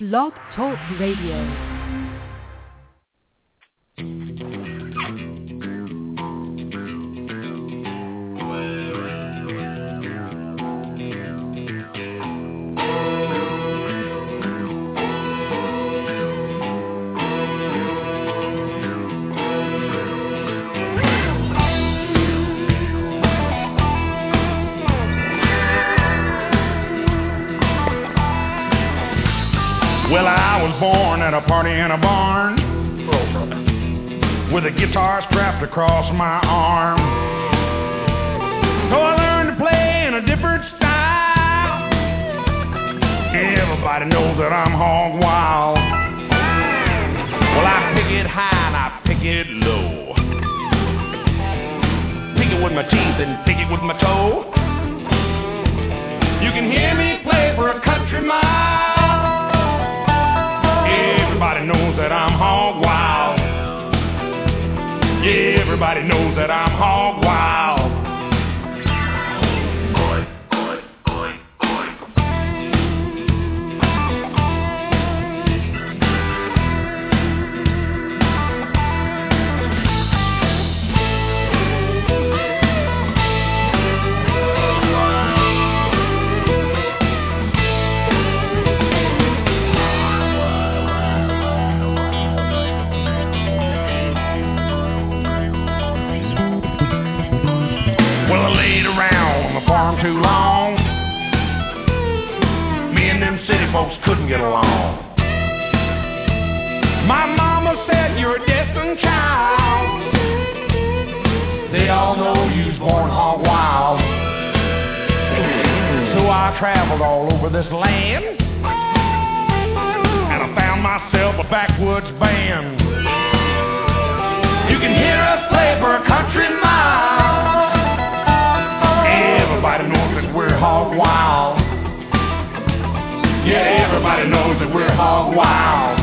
Blog Talk Radio. Well, I was born at a party in a barn with a guitar strapped across my arm. So I learned to play in a different style. Everybody knows that I'm hog wild. Well, I pick it high and I pick it low. Pick it with my teeth and pick it with my toe. You can hear me play for a country mile. Everybody knows that I'm hog wild. Yeah, everybody knows that I'm hog wild. Too long. Me and them city folks couldn't get along. My mama said you're a destined child. They all know you was born hog wild. So I traveled all over this land, and I found myself a backwoods band. You can hear us play for a country mile. Everybody knows that we're hog wild. Yeah, everybody knows that we're hog wild.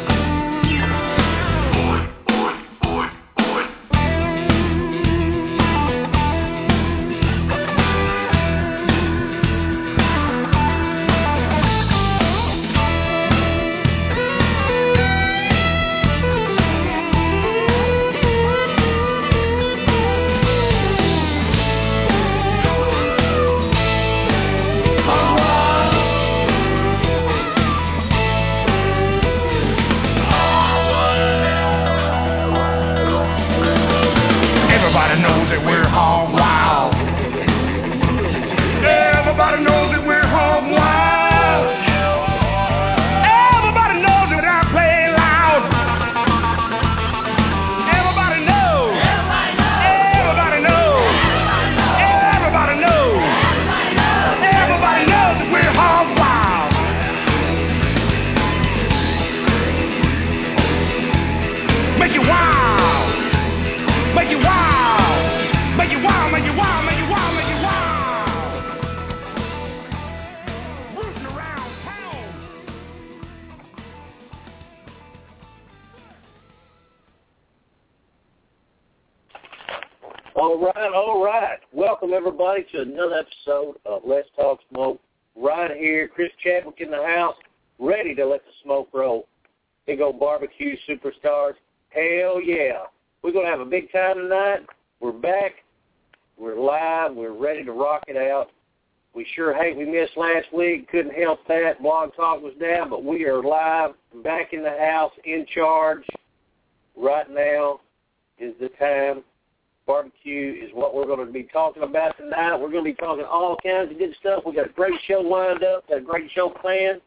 All right. Welcome, everybody, to another episode of Let's Talk Smoke. Right here, Chris Chadwick in the house, ready to let the smoke roll. Big old barbecue superstars. Hell yeah. We're going to have a big time tonight. We're back. We're live. We're ready to rock it out. We sure hate we missed last week. Couldn't help that. Blog Talk was down, but we are live, back in the house, in charge. Right now is the time. Barbecue is what we're going to be talking about tonight. We're going to be talking all kinds of good stuff. We got a great show lined up, got a great show planned.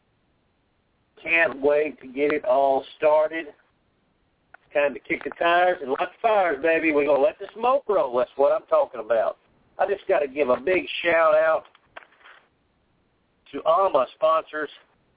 Can't wait to get it all started. It's time to kick the tires and light the fires, baby. We're going to let the smoke roll. That's what I'm talking about. I just got to give a big shout out to all my sponsors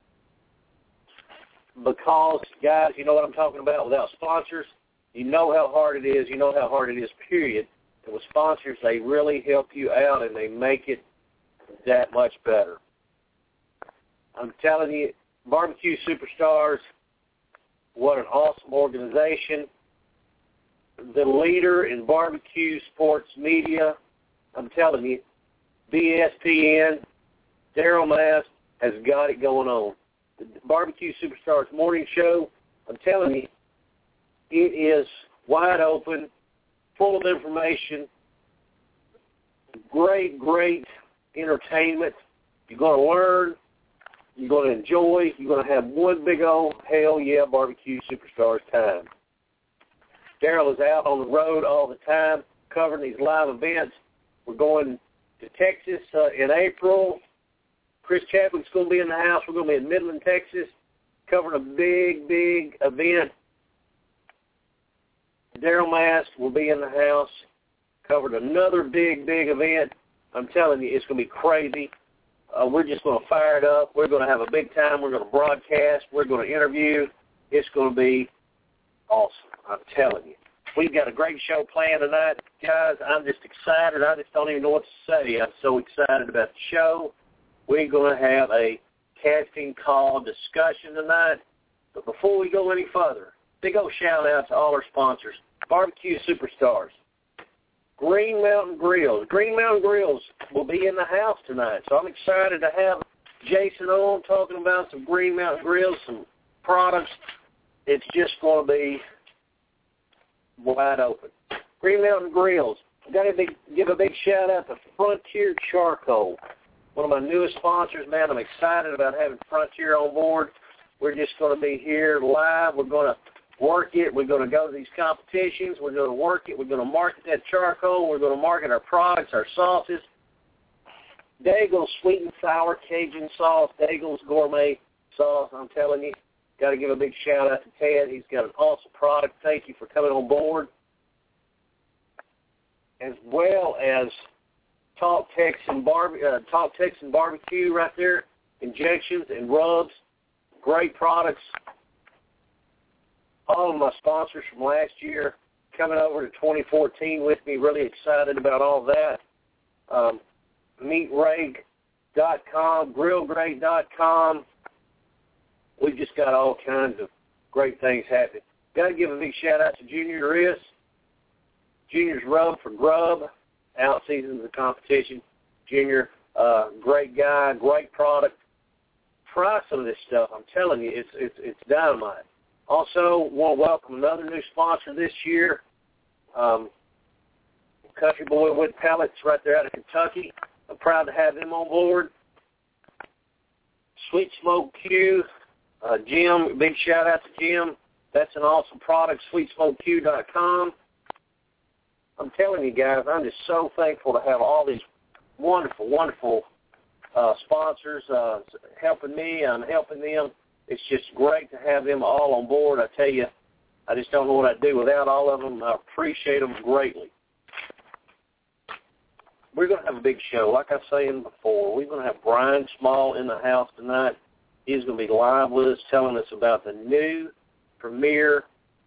because, guys, you know what I'm talking about. Without sponsors, you know how hard it is. You know how hard it is, period. And with sponsors, they really help you out, and they make it that much better. I'm telling you, Barbecue Superstars, what an awesome organization. The leader in barbecue sports media, I'm telling you, BSPN, Daryl Mast has got it going on. the Barbecue Superstars morning show. I'm telling you, it is wide open, full of information, great entertainment. You're going to learn. You're going to enjoy. You're going to have one big old hell yeah Barbecue Superstars time. Daryl is out on the road all the time covering these live events. We're going to Texas in April. Chris Chadwick's going to be in the house. We're going to be in Midland, Texas, covering a big event. Daryl Mast will be in the house, covering another big event. I'm telling you, it's going to be crazy. We're just going to fire it up. We're going to have a big time. We're going to broadcast. We're going to interview. It's going to be awesome. I'm telling you. We've got a great show planned tonight, guys. I'm just excited. I just don't even know what to say. I'm so excited about the show. We're going to have a casting call discussion tonight. But before we go any further, big old shout-out to all our sponsors. Barbecue Superstars. Green Mountain Grills. Green Mountain Grills will be in the house tonight. So I'm excited to have Jason on talking about some Green Mountain Grills, some products. It's just going to be wide open. Green Mountain Grills. I've got to give a big shout-out to Frontier Charcoal, one of my newest sponsors, man. I'm excited about having Frontier on board. We're just going to be here live. We're going to work it. We're going to go to these competitions. We're going to work it. We're going to market that charcoal. We're going to market our products, our sauces. Daigle's sweet and sour Cajun sauce, Daigle's gourmet sauce. I'm telling you, got to give a big shout-out to Ted. He's got an awesome product. Thank you for coming on board. As well as Talk Texan Barbecue right there, injections and rubs, great products. All of my sponsors from last year coming over to 2014 with me, really excited about all that. Meatrag.com, grillgrade.com. We've just got all kinds of great things happening. Got to give a big shout-out to Junior Riss. Junior's Rub for Grub, out seasons of competition. Junior, great guy, great product. Try some of this stuff. I'm telling you, it's dynamite. Also, want to welcome another new sponsor this year, Country Boy Wood Pellets right there out of Kentucky. I'm proud to have them on board. Sweet Smoke Q, Jim, big shout-out to Jim. That's an awesome product, sweetsmokeq.com. I'm telling you guys, I'm just so thankful to have all these wonderful sponsors helping me. I'm helping them. It's just great to have them all on board. I tell you, I just don't know what I'd do without all of them. I appreciate them greatly. We're going to have a big show. Like I was saying before, we're going to have Brian Small in the house tonight. He's going to be live with us telling us about the new premiere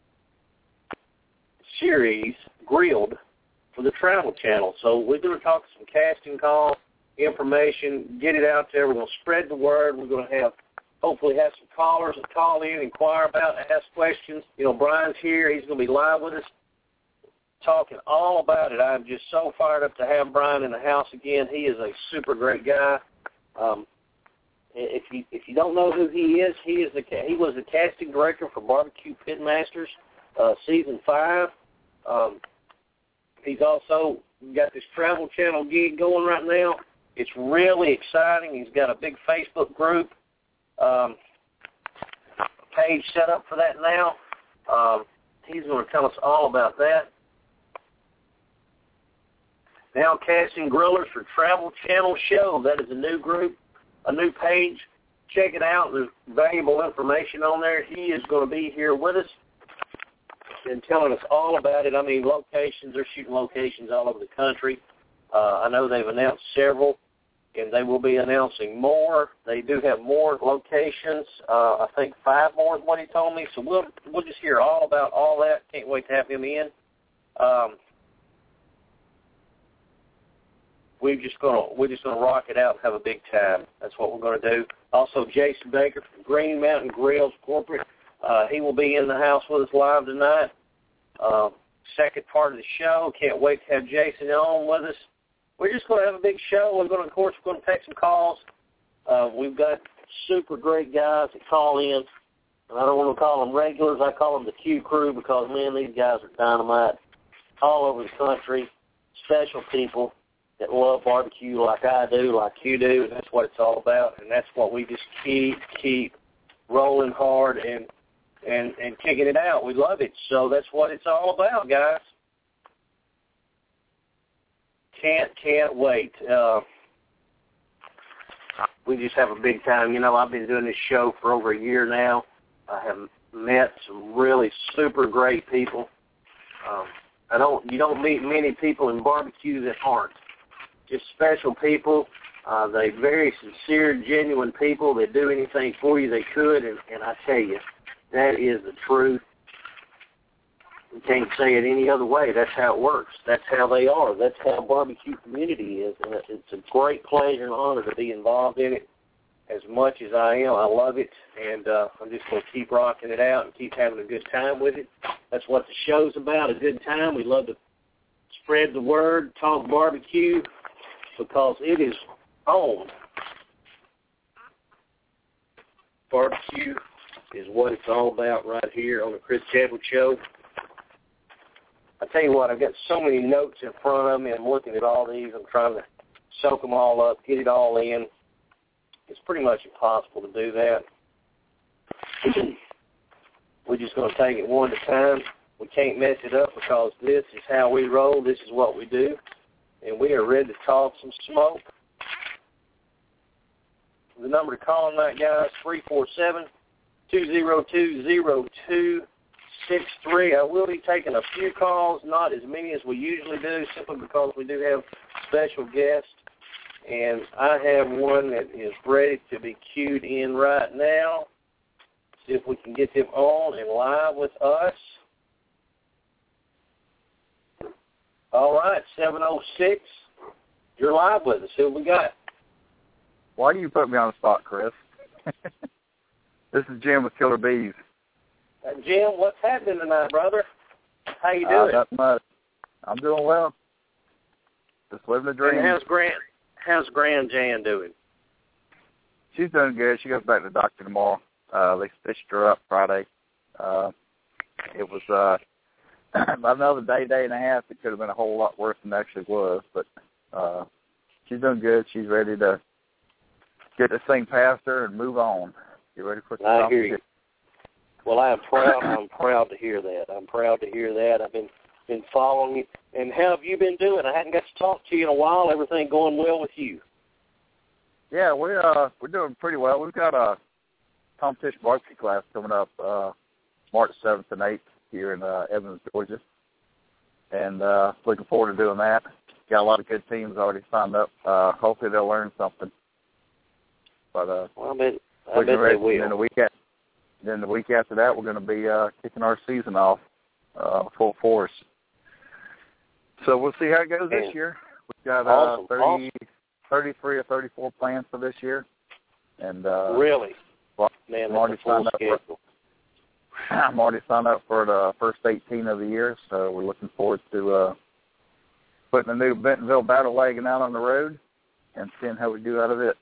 series, Grilled, for the Travel Channel. So we're going to talk some casting call information, get it out there. We're going to spread the word. We're going to hopefully have some callers that call in, inquire about, ask questions. You know, Brian's here. He's going to be live with us, talking all about it. I'm just so fired up to have Brian in the house again. He is a super great guy. If you don't know who he is, he was the casting director for Barbecue Pitmasters season 5. He's also got this Travel Channel gig going right now. It's really exciting. He's got a big Facebook group page set up for that now. He's going to tell us all about that. Now Casting Grillers for Travel Channel Show. That is a new group, a new page. Check it out. There's valuable information on there. He is going to be here with us and telling us all about it. I mean, locations. They're shooting locations all over the country. I know they've announced several, and they will be announcing more. They do have more locations. I think 5 more is what he told me. So we'll just hear all about all that. Can't wait to have him in. We're just gonna rock it out and have a big time. That's what we're gonna do. Also, Jason Baker from Green Mountain Grills Corporate. He will be in the house with us live tonight. Second part of the show. Can't wait to have Jason on with us. We're just going to have a big show. We're going to take some calls. We've got super great guys that call in. And I don't want to call them regulars. I call them the Q crew because, man, these guys are dynamite all over the country. Special people that love barbecue like I do, like you do, and that's what it's all about. And that's what we just keep rolling hard and kicking it out. We love it. So that's what it's all about, guys. Can't wait. We just have a big time. You know, I've been doing this show for over a year now. I have met some really super great people. You don't meet many people in barbecue that aren't. Just special people. They very sincere, genuine people. They do anything for you they could, and I tell you, that is the truth. You can't say it any other way. That's how it works. That's how they are. That's how barbecue community is, and it's a great pleasure and honor to be involved in it as much as I am. I love it, and I'm just going to keep rocking it out and keep having a good time with it. That's what the show's about, a good time. We love to spread the word, talk barbecue, because it is on. Barbecue is what it's all about right here on the Chris Chadwick Show. I tell you what, I've got so many notes in front of me. I'm looking at all these. I'm trying to soak them all up, get it all in. It's pretty much impossible to do that. We're just going to take it one at a time. We can't mess it up because this is how we roll. This is what we do. And we are ready to talk some smoke. The number to call tonight, guys, 347-202-0263. I will be taking a few calls, not as many as we usually do, simply because we do have special guests. And I have one that is ready to be queued in right now. See if we can get them on and live with us. All right, 706. You're live with us. Who we got? Why do you put me on the spot, Chris? This is Jim with Killer Bees. Jim, what's happening tonight, brother? How you doing? Not much. I'm doing well. Just living the dream. And how's Grand Jan doing? She's doing good. She goes back to the doctor tomorrow. They stitched her up Friday. It was another day and a half. It could have been a whole lot worse than it actually was. But she's doing good. She's ready to get this thing past her and move on. You ready for some I hear you. Well, I'm proud. I'm proud to hear that. I've been following you. And how have you been doing? I hadn't got to talk to you in a while. Everything going well with you? Yeah, we're doing pretty well. We've got a competition barbecue class coming up March 7th and 8th here in Evans, Georgia. And looking forward to doing that. Got a lot of good teams already signed up. Hopefully they'll learn something. But well, I bet they will. Then the week after that, we're going to be kicking our season off full force. So we'll see how it goes this year. We've got awesome. 33 or 34 plans for this year. And really? Man, that's a full schedule. I'm already signed up for the first 18 of the year, so we're looking forward to putting the new Bentonville Battle Wagon out on the road and seeing how we do out of it.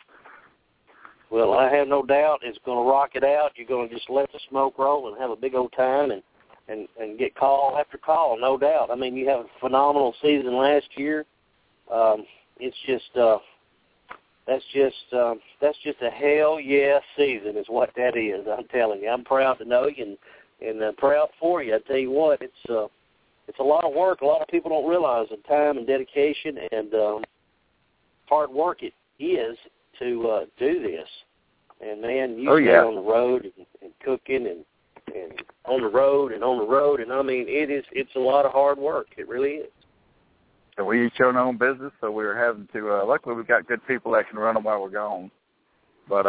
Well, I have no doubt it's going to rock it out. You're going to just let the smoke roll and have a big old time and get call after call, no doubt. I mean, you have a phenomenal season last year. It's just that's just a hell yeah season is what that is. I'm telling you, I'm proud to know you and proud for you. I tell you what, it's a lot of work. A lot of people don't realize the time and dedication and hard work it is to do this. And man, you stay on the road and cooking and on the road, and I mean it's a lot of hard work. It really is. So we each own our own business, so we were having to. Luckily, we've got good people that can run them while we're gone. But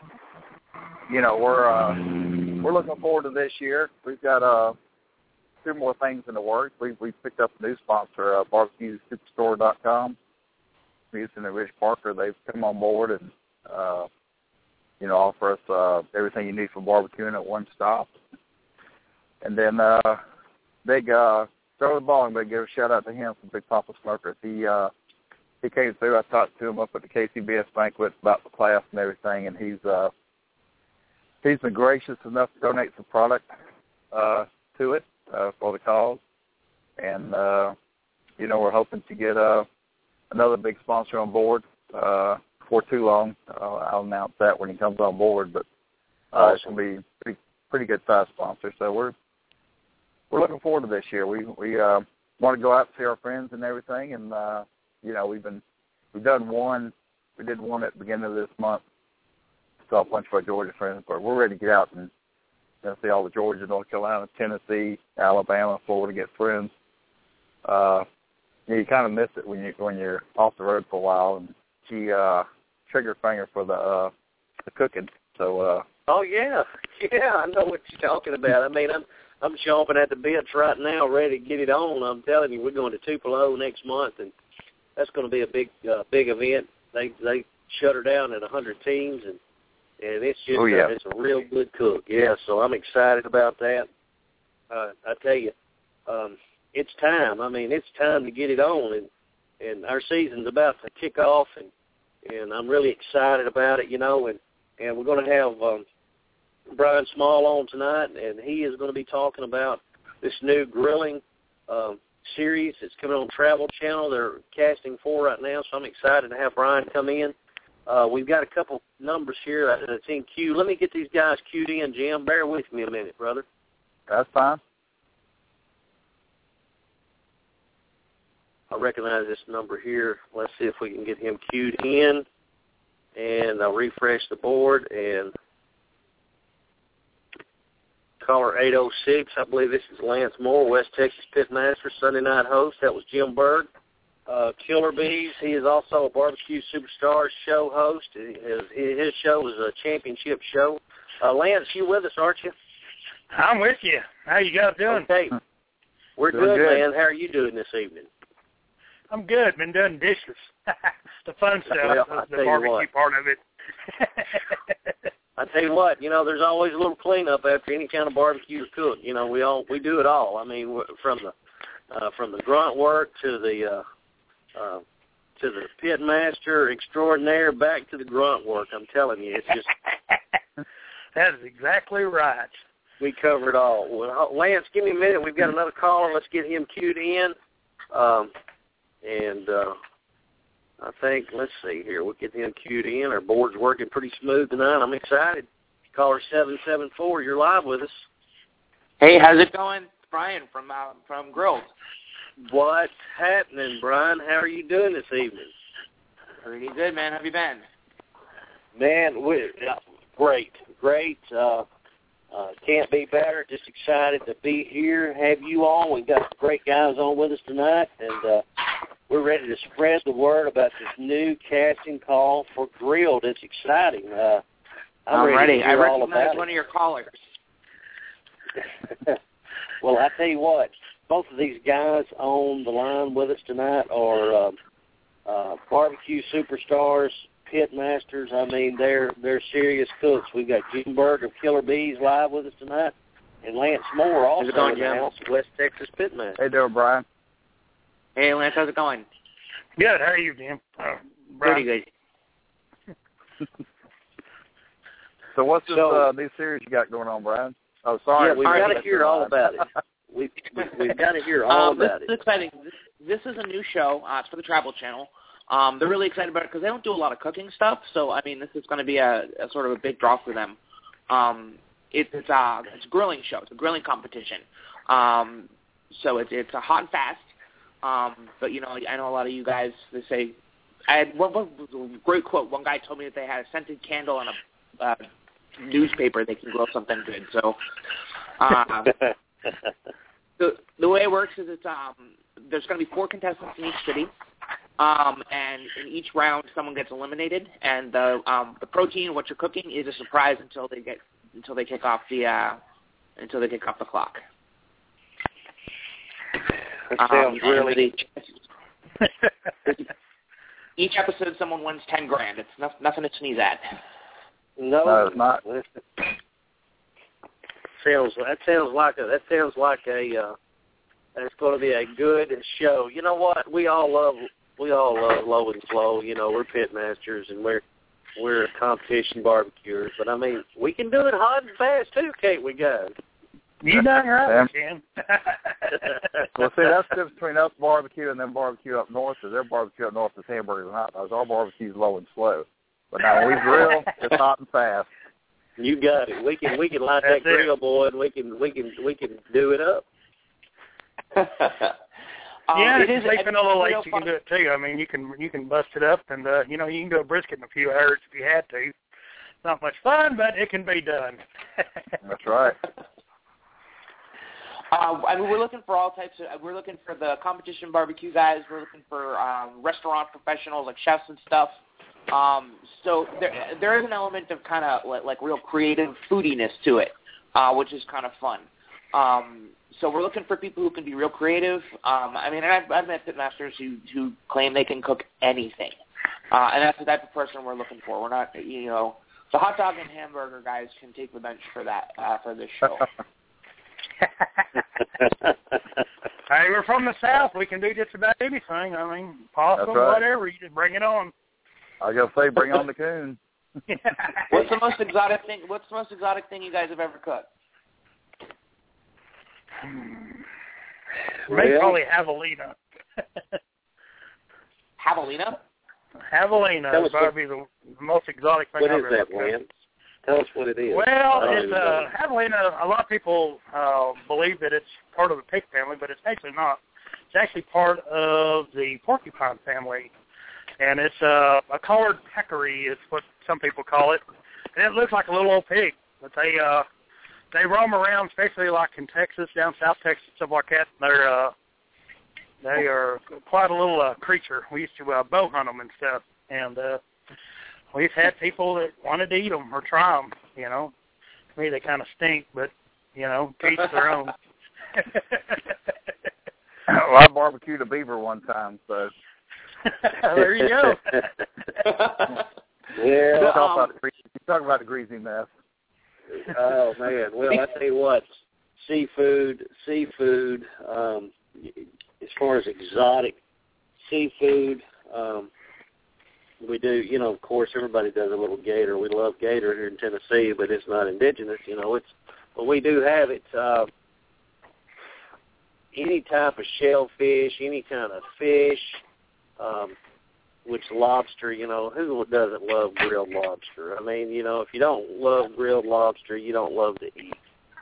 we're looking forward to this year. We've got 2 more things in the works. We picked up a new sponsor, BarbecueSuperstore.com. Houston and Rich Parker. They've come on board and offer us everything you need for barbecuing at one stop. And then big Charlie Ballin, but give a shout out to him from Big Papa Smokers. He he came through. I talked to him up at the KCBS banquet about the class and everything, and he's been gracious enough to donate some product to it for the cause. And, we're hoping to get another big sponsor on board before too long. I'll announce that when he comes on board, but it's going to be pretty good size sponsor. So we're looking forward to this year. We want to go out and see our friends and everything, and we've done one. We did one at the beginning of this month. Saw a bunch of our Georgia friends, but we're ready to get out and see all the Georgia, North Carolina, Tennessee, Alabama, Florida, get friends. You kind of miss it when you're off the road for a while, and she trigger finger for the cooking. So. Oh yeah, I know what you're talking about. I mean, I'm chomping at the bits right now, ready to get it on. I'm telling you, we're going to Tupelo next month, and that's going to be a big event. They shut her down at 100 teams, and it's just it's a real good cook. Yeah, so I'm excited about that. I tell you, it's time. I mean, it's time to get it on, and our season's about to kick off, and I'm really excited about it, and we're going to have Brian Small on tonight, and he is going to be talking about this new grilling series that's coming on Travel Channel. They're casting for right now, so I'm excited to have Brian come in. We've got a couple numbers here that's in queue. Let me get these guys queued in, Jim. Bear with me a minute, brother. That's fine. I recognize this number here. Let's see if we can get him queued in. And I'll refresh the board. And caller 806, I believe this is Lance Moore, West Texas Pitmaster, Sunday night host. That was Jim Berg. Killer Bees, he is also a Barbecue Superstars show host. His show is a championship show. Lance, you with us, aren't you? I'm with you. How you guys doing? Okay. We're good, man. How are you doing this evening? I'm good. Been doing dishes. The fun stuff, the barbecue part of it. I tell you what, there's always a little cleanup after any kind of barbecue to cook. We do it all. I mean, from the grunt work to the pit master extraordinaire back to the grunt work. I'm telling you, it's just that is exactly right. We cover it all. Well, Lance, give me a minute. We've got another caller. Let's get him queued in. I think, let's see here, we'll get him queued in. Our board's working pretty smooth tonight. I'm excited. Caller 774, you're live with us. Hey, how's it going? Brian from Grilled. What's happening, Brian? How are you doing this evening? Pretty good, man. How have you been? Man, great. Can't be better. Just excited to be here, have you on. We've got some great guys on with us tonight, and we're ready to spread the word about this new casting call for Grilled. It's exciting. I'm ready. I recognize one of your callers. Well, I tell you what, both of these guys on the line with us tonight are Barbecue Superstars, Pit Masters. I mean, they're serious cooks. We've got Jim Berg of Killer Bees live with us tonight, and Lance Moore also in the house, West Texas Pit Master. Hey, doing, Brian? Hey, Lance, how's it going? Good. How are you, Jim? Pretty good. So what's this new series you got going on, Brian? Oh, sorry. Yeah, we've got to hear all about it. We've got to hear all about it. This is exciting. This is a new show. It's for the Travel Channel. They're really excited about it because they don't do a lot of cooking stuff. So, I mean, this is going to be a sort of a big draw for them. It's a grilling show. It's a grilling competition. So it's a hot and fast. But, I know a lot of you guys, they say, I had one great quote. One guy told me that they had a scented candle and a newspaper. They can grill something good. So the way it works is there's going to be 4 contestants in each city. And in each round, someone gets eliminated, and the protein, what you're cooking, is a surprise until they kick off the clock. That sounds really. Each episode, someone wins $10,000. It's nothing to sneeze at. No, it's not. That sounds like that's going to be a good show. You know what? We all We all love low and slow. You know, we're pit masters and we're competition barbecuers. But I mean, we can do it hot and fast too, can't we, guys? You done right, Ken. Well, see, that's the difference between us barbecue and them barbecue up north. Is their barbecue up north is hamburgers and hot dogs. Our barbecue's low and slow. But now when we grill, it's hot and fast. You got it. We can light that grill, boy, and we can do it up. Yeah, if you're sleeping a little late, you can do it too. I mean, you can bust it up, and you know, you can do a brisket in a few hours if you had to. It's not much fun, but it can be done. That's right. I mean, we're looking for all types of. We're looking for the competition barbecue guys. We're looking for restaurant professionals like chefs and stuff. So there is an element of kind of like real creative foodiness to it, which is kind of fun. So we're looking for people who can be real creative. I mean, I've met pitmasters who claim they can cook anything, and that's the type of person we're looking for. We're not, you know, the hot dog and hamburger guys can take the bench for that for this show. Hey, we're from the South. We can do just about anything. I mean, possum, right. whatever. You just bring it on. I was gonna say, bring on the coon. What's the most exotic thing? What's the most exotic thing you guys have ever cooked? Maybe probably javelina. Javelina? Javelina would probably be the most exotic thing I've ever cooked. What is that, Lance? Tell us what it is. Well, it's javelina. A lot of people believe that it's part of the pig family, but it's actually not. It's actually part of the porcupine family, and it's a collared peccary is what some people call it, and it looks like a little old pig, but they roam around, especially like in Texas, down South Texas, stuff like that. They are quite a little creature. We used to bow hunt them and stuff, and we've had people that wanted to eat them or try them. You know, to me they kind of stink, but you know, to each their own. Well, I barbecued a beaver one time, so there you go. Yeah, you talk about the greasy mess. Oh man! Well, I tell you what, seafood. As far as exotic seafood, we do. You know, of course, everybody does a little gator. We love gator here in Tennessee, but it's not indigenous. You know, but we do have it. Any type of shellfish, any kind of fish, which lobster, you know, who doesn't love grilled lobster? I mean, you know, if you don't love grilled lobster, you don't love to eat.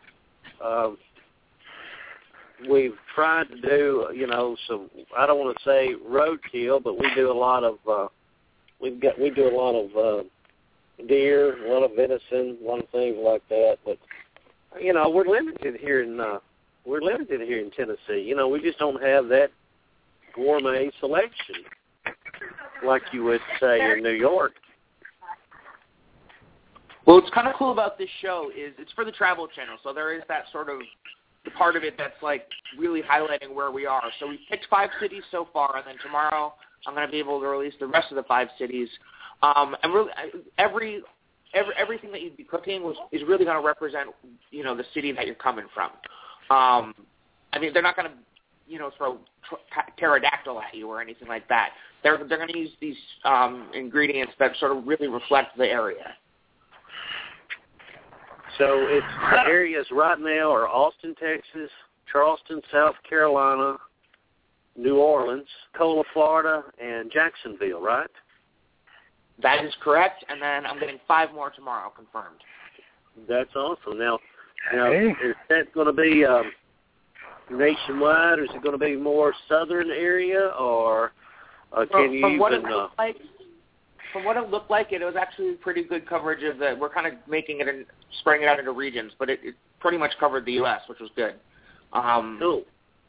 We've tried to do, you know, some, I don't want to say roadkill, but we do a lot of, we do a lot of deer, a lot of venison, a lot of things like that. But, you know, we're limited here in Tennessee. You know, we just don't have that gourmet selection like you would say in New York. Well, what's kind of cool about this show is it's for the Travel Channel, so there is that sort of the part of it that's like really highlighting where we are. So we picked 5 cities so far, and then tomorrow I'm going to be able to release the rest of the 5 cities. And really, everything that you'd be cooking is really going to represent, you know, the city that you're coming from. I mean, they're not going to, you know, throw pterodactyl at you or anything like that. They're going to use these ingredients that sort of really reflect the area. So it's the areas right now are Austin, Texas, Charleston, South Carolina, New Orleans, Cola, Florida, and Jacksonville, right? That is correct, and then I'm getting 5 more tomorrow confirmed. That's awesome. Now is that going to be nationwide, or is it going to be more southern area, or can you even... From what it looked like, it was actually pretty good coverage of the. We're kind of making it and spreading it out into regions, but it pretty much covered the U.S., which was good. Cool.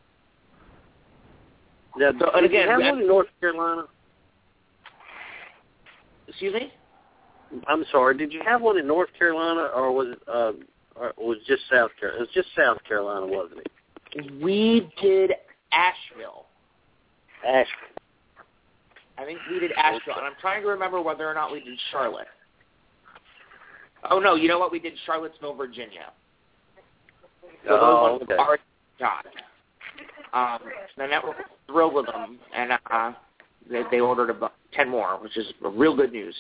Now, so, and again, have one in North Carolina? Excuse me? I'm sorry. Did you have one in North Carolina, or was it just South Carolina? It was just South Carolina, wasn't it? We did Asheville. I think we did Asheville, and I'm trying to remember whether or not we did Charlotte. Oh, no, you know what? We did Charlottesville, Virginia. So those ones already got. And that was thrilled with them. And they ordered about 10 more, which is real good news.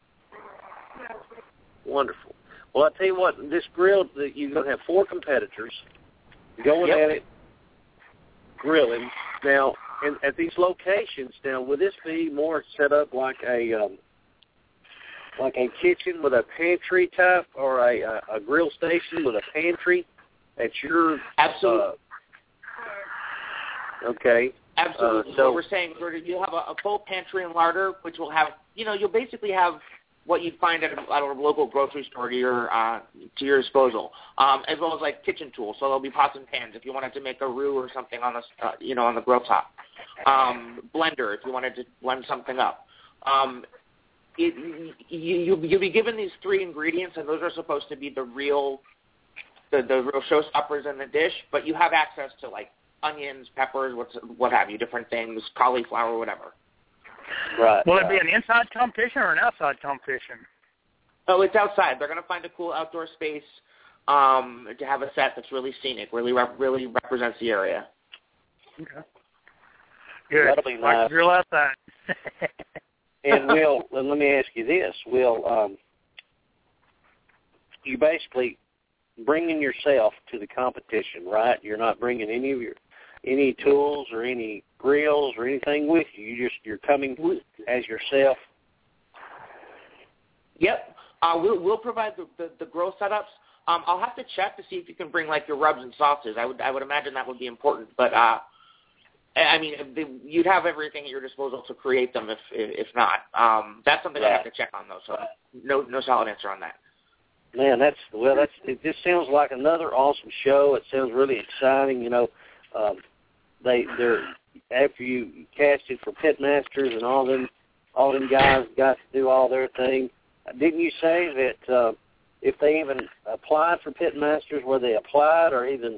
Wonderful. Well, I tell you what, this grill, you're going to have 4 competitors going at it, grilling. Now, at these locations, now, would this be more set up like a kitchen with a pantry type, or a grill station with a pantry at your... Absolutely. Okay. Absolutely. So what we're saying is you'll have a full pantry and larder, which will have, you'll basically have what you'd find at a local grocery store to your disposal, as well as like kitchen tools. So there'll be pots and pans if you wanted to make a roux or something on the on the grill top. Blender if you wanted to blend something up. You'll be given these 3 ingredients, and those are supposed to be the real showstoppers in the dish. But you have access to like onions, peppers, what have you, different things, cauliflower, whatever. Right. Will it be an inside competition or an outside competition? Oh, it's outside. They're going to find a cool outdoor space to have a set that's really scenic, really represents the area. Okay. Good. That'll be nice. Like grill outside. And let me ask you this: you basically bringing yourself to the competition, right? You're not bringing any tools or any grills or anything with you. You're coming as yourself. Yep. We'll provide the grill setups. I'll have to check to see if you can bring like your rubs and sauces. I would imagine that would be important, but I mean, you'd have everything at your disposal to create them. If not, that's something I have to check on though. So no solid answer on that. Man, it just sounds like another awesome show. It sounds really exciting. They're after you casted for Pitmasters and all them guys got to do all their thing. Didn't you say that if they even applied for Pitmasters, where they applied or even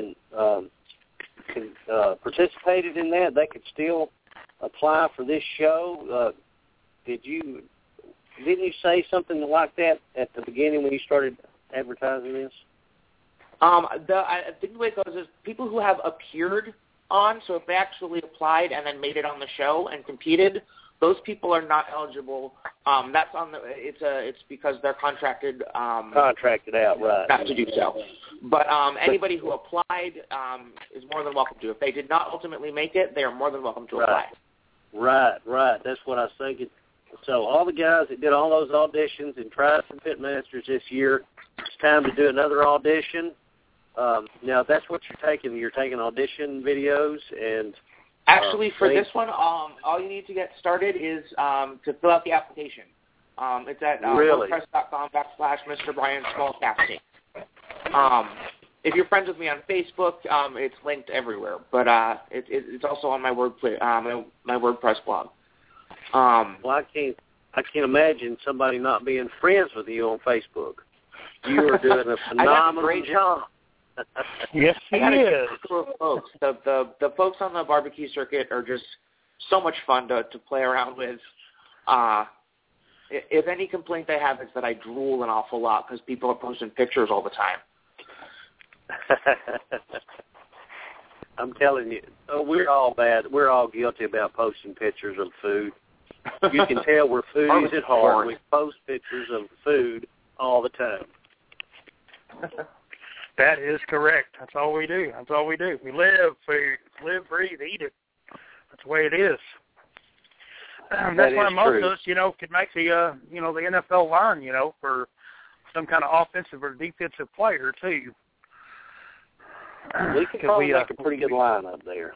participated in that, they could still apply for this show? Didn't you say something like that at the beginning when you started advertising this? I think the way it goes is people who have appeared on, so if they actually applied and then made it on the show and competed, those people are not eligible. That's on it's because they're contracted out, right? Not to do so. But anybody who applied is more than welcome to. If they did not ultimately make it, they are more than welcome to apply. Right. That's what I was thinking. So all the guys that did all those auditions and tried for Pitmasters this year, it's time to do another audition. Now, that's what you're taking. You're taking audition videos and... Actually, for this one, all you need to get started is to fill out the application. It's at WordPress.com/Mr. Brian Smallcasting. If you're friends with me on Facebook, it's linked everywhere. But it's also on my my WordPress blog. Well, I can't imagine somebody not being friends with you on Facebook. You are doing a phenomenal job. Yes, he is. Folks. The folks on the barbecue circuit are just so much fun to play around with. If any complaint I have is that I drool an awful lot because people are posting pictures all the time. I'm telling you, we're all bad. We're all guilty about posting pictures of food. You can tell we're foodies at heart. We post pictures of food all the time. That is correct. That's all we do. We live food, breathe, eat it. That's the way it is. That's why most of us, could make the NFL line, for some kind of offensive or defensive player too. We could probably make a pretty good line up there.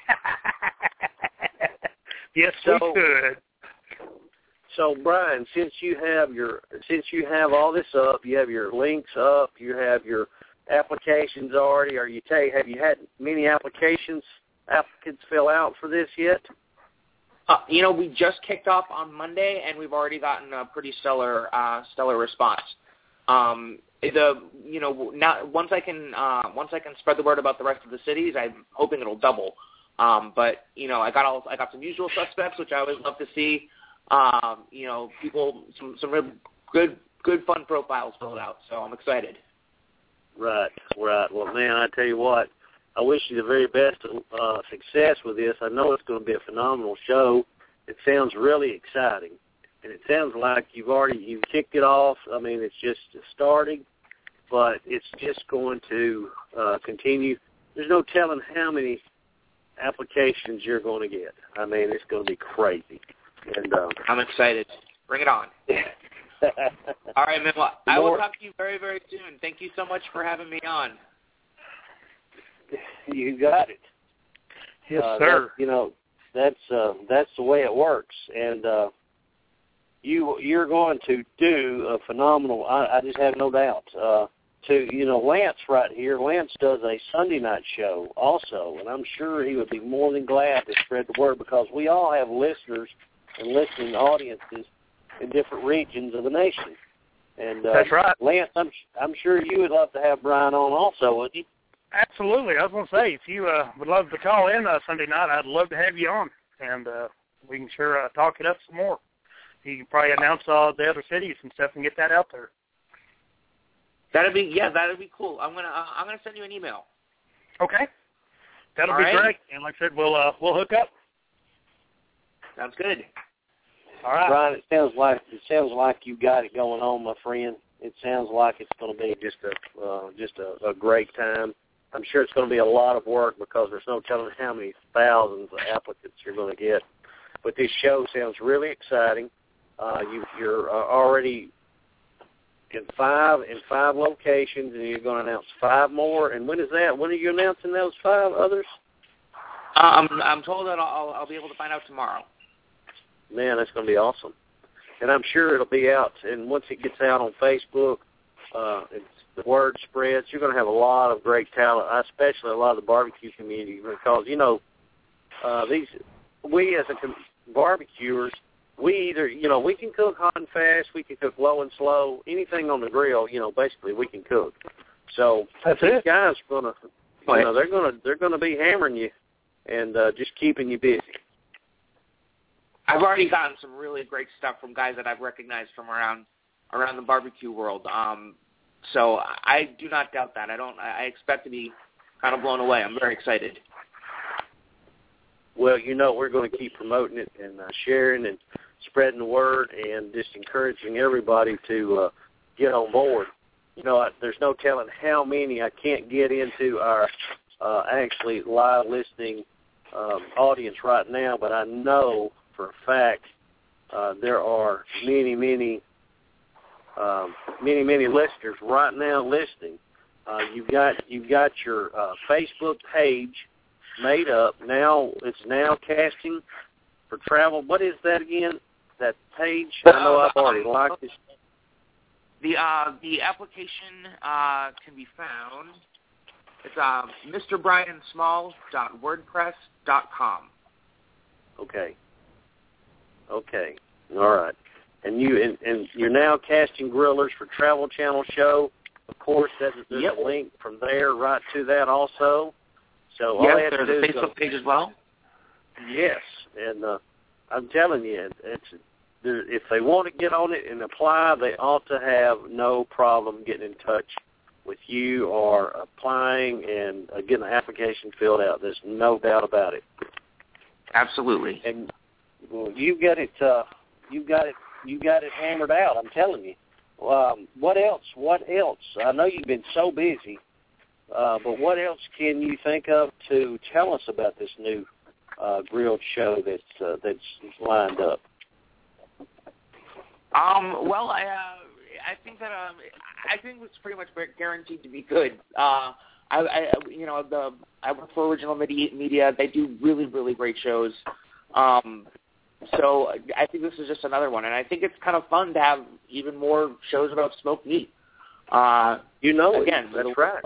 Yes, we could. So, Brian, since you have all this up, you have your links up, you have your applications already. Have you had many applicants fill out for this yet? We just kicked off on Monday, and we've already gotten a pretty stellar response. Now once I can spread the word about the rest of the cities, I'm hoping it'll double. But I got some usual suspects, which I always love to see. People, some real good fun profiles filled out. So I'm excited. Right. Well, man, I tell you what, I wish you the very best success with this. I know it's going to be a phenomenal show, It sounds really exciting, and it sounds like you've kicked it off. I mean, it's just starting, but it's just going to continue. There's no telling how many applications you're going to get. I mean, it's going to be crazy. And I'm excited. Bring it on. All right, man. Well, I will talk to you very, very soon. Thank you so much for having me on. You got it. Yes, sir. That's the way it works, and you're going to do a phenomenal. I just have no doubt. Lance right here. Lance does a Sunday night show also, and I'm sure he would be more than glad to spread the word because we all have listeners and listening audiences in different regions of the nation. And that's right. Lance, I'm sure you would love to have Brian on also, wouldn't you? Absolutely. I was going to say, if you would love to call in Sunday night, I'd love to have you on, and we can sure talk it up some more. You can probably announce the other cities and stuff and get that out there. That'd be cool. I'm gonna send you an email. Okay, that'll be great. And like I said, we'll hook up. Sounds good. All right, Brian. It sounds like you got it going on, my friend. It sounds like it's going to be just a great time. I'm sure it's going to be a lot of work because there's no telling how many thousands of applicants you're going to get. But this show sounds really exciting. You're already in five locations, and you're going to announce 5 more. And when is that? When are you announcing those 5 others? I'm told that I'll be able to find out tomorrow. Man, that's going to be awesome. And I'm sure it'll be out. And once it gets out on Facebook, the word spreads. You're going to have a lot of great talent, especially a lot of the barbecue community, because we as barbecuers. We either, we can cook hot and fast, we can cook low and slow, anything on the grill, basically we can cook. So these guys are going to, they're going to be hammering you and just keeping you busy. I've already gotten some really great stuff from guys that I've recognized from around the barbecue world. So I do not doubt that. I expect to be kind of blown away. I'm very excited. Well, we're going to keep promoting it and sharing and spreading the word and just encouraging everybody to get on board. There's no telling how many. I can't get into our actually live listening audience right now, but I know for a fact there are many listeners right now listening. You've got your Facebook page made up. Now it's Now Casting for Travel. What is that again? That page? I know I've already liked this. The application can be found. It's mrbriansmalls.wordpress.com. Okay. All right. And you're Now Casting Grillers for Travel Channel show. Of course, there's a link from there right to that also. So all they have to do is Facebook page as well. Yes, and I'm telling you, if they want to get on it and apply, they ought to have no problem getting in touch with you or applying and getting the application filled out. There's no doubt about it. Absolutely. And you got it hammered out. I'm telling you. What else? I know you've been so busy. But what else can you think of to tell us about this new grilled show that's lined up? Well, I think that I think it's pretty much guaranteed to be good. I work for Original Media. They do really, really great shows. So I think this is just another one, and I think it's kind of fun to have even more shows about smoked meat. Again, that's right.